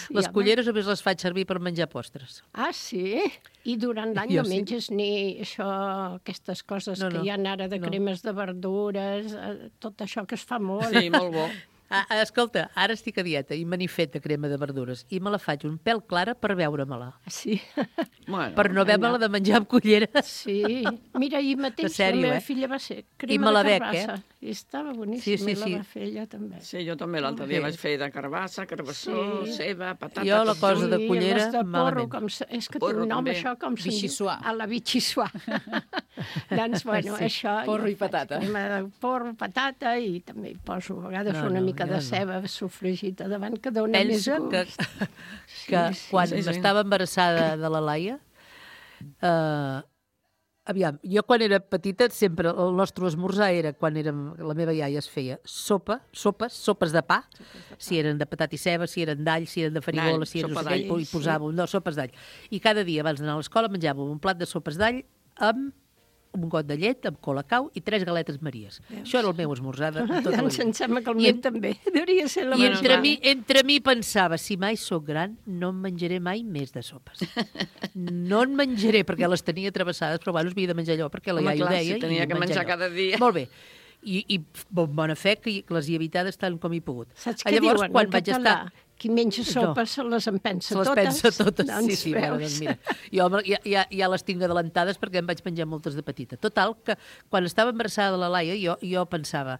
Les home. culleres només les faig servir per menjar postres. Ah, sí? I durant l'any Jo no sí. menges ni això, aquestes coses No, que no. hi ha ara de No. cremes de verdures, eh, tot això que es fa molt. Sí, molt bo. Ah, ah, escolta, ara estic a dieta i me n'he fet de crema de verdures i me la faig un pèl clara per veure-me-la. Sí. Bueno, Per no haver-me-la de menjar amb culleres. Sí. Mira, ahir mateix De sèrio, la meva eh? filla va ser I crema me la de bec, carbassa. eh? I estava boníssima, Sí, sí, sí. la va fer ella també. Sí, jo també l'altre dia Sí. vaig fer de carbassa, carbassó, Sí. ceba, patata... Jo la tot cosa junt. de cullera, les de porro, malament. com se, és que Porro, té un nom també. això, com se'n diu? Vichysois. A la vichysois. Doncs, bueno, Sí. això... Porro jo i patata. faig Crema de porro, patata, i també hi poso a vegades No, una no, mica jo de no. ceba sofregit a davant, que dona més Pensa gust. que, que sí, quan sí, sí. estava embarassada de la Laia, eh, aviam, jo quan era petita sempre el nostre esmorzar era, quan érem, la meva iaia es feia sopa, sopes, sopes de pa, si eren de patata i ceba, si eren d'all, si eren de farigola, D'all, si eren sopa no sé què, d'all, i posàvem, no, sopes d'all. I cada dia abans d'anar a l'escola menjàvem un plat de sopes d'all amb un got de llet, amb colacau i tres galetes maries. Veus? Això era el meu esmorzar de tota la Doncs vida. em sembla que el I meu en- també. Hauria de ser la I meva. entre mi, entre mi pensava, si mai sóc gran, no em menjaré mai més de sopes. No en menjaré, perquè les tenia travessades, però bueno, es havia de menjar allò, perquè la Home, iaia ho clar, deia. si tenia i que menjar allò. cada dia. Molt bé. I, i bon, bona fe que les he evitades tant com he pogut. Saps Ah, què Llavors, diuen quan en vaig català? estar... Qui menja sopes se les empensa Se les totes. pensa totes, sí, Doncs sí, bueno, veus. doncs mira. Jo me- ja, ja, ja les tinc adelantades perquè em vaig menjar moltes de petita. Total, que quan estava embarassada de la Laia, jo, jo pensava,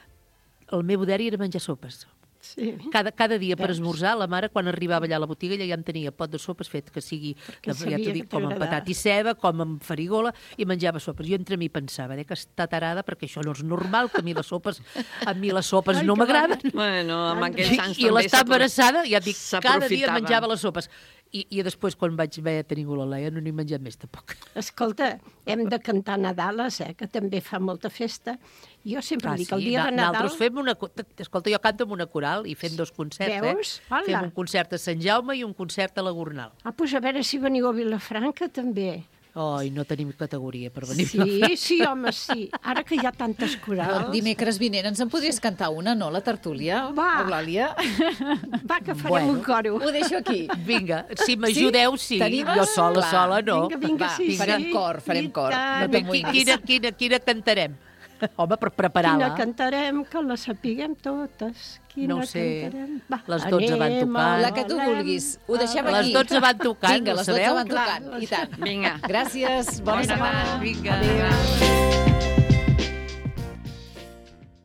el meu diari era menjar sopes. Sí. Cada, cada dia per Veus? esmorzar, la mare, quan arribava allà a la botiga, ella ja em tenia pot de sopes fet, que sigui, de, ja sabia t'ho que dic, com amb t'agradava. patata i ceba, com amb farigola, i menjava sopes. Jo entre mi pensava, eh, que està tarada, perquè això no és normal, que a mi les sopes, a mi les sopes Ai, no que m'agraden. Bueno, amb aquells anys I, i també l'estar s'apro- embarassada, ja et dic, cada dia s'aprofitaven. menjava les sopes. I, I després, quan vaig haver tingut la Laia, no n'he menjat més, tampoc. Escolta, hem de cantar Nadales, eh, que també fa molta festa. Jo sempre Ah, dic, el sí, dia de na- Nadal... Nosaltres fem una... co- Escolta, jo canto amb una coral i fem dos concerts, Veus? eh? Hola. Fem un concert a Sant Jaume i un concert a la Gornal. Ah, doncs a veure si veniu a Vilafranca, també. Oh, i no tenim categoria per venir. Sí, sí, home, sí. Ara que hi ha tantes corals... El dimecres vinent ens en podries cantar una, no, la tertúlia? Va. Eulàlia? Va, que farem Bueno. un coro. Ho deixo aquí. Vinga, si m'ajudeu, sí. T'animes? Jo sola, Clar. sola, no. Vinga, vinga, Va, sí, farem sí. cor, farem I cor. tant. No Qui- t'amoïnis. Quina, quina, quina cantarem? Home, per preparar-la. Quina cantarem, que la sapiguem totes. Quina No ho sé. cantarem. Va, Les dotze van anem tocant. a La que tu Belém. vulguis. Ho deixem Les aquí. dotze van tocant, Vinga, ho les dotze sabeu? van tocant, i tant. Vinga. Gràcies, bona Bona setmana. tarda, vinga. Adéu.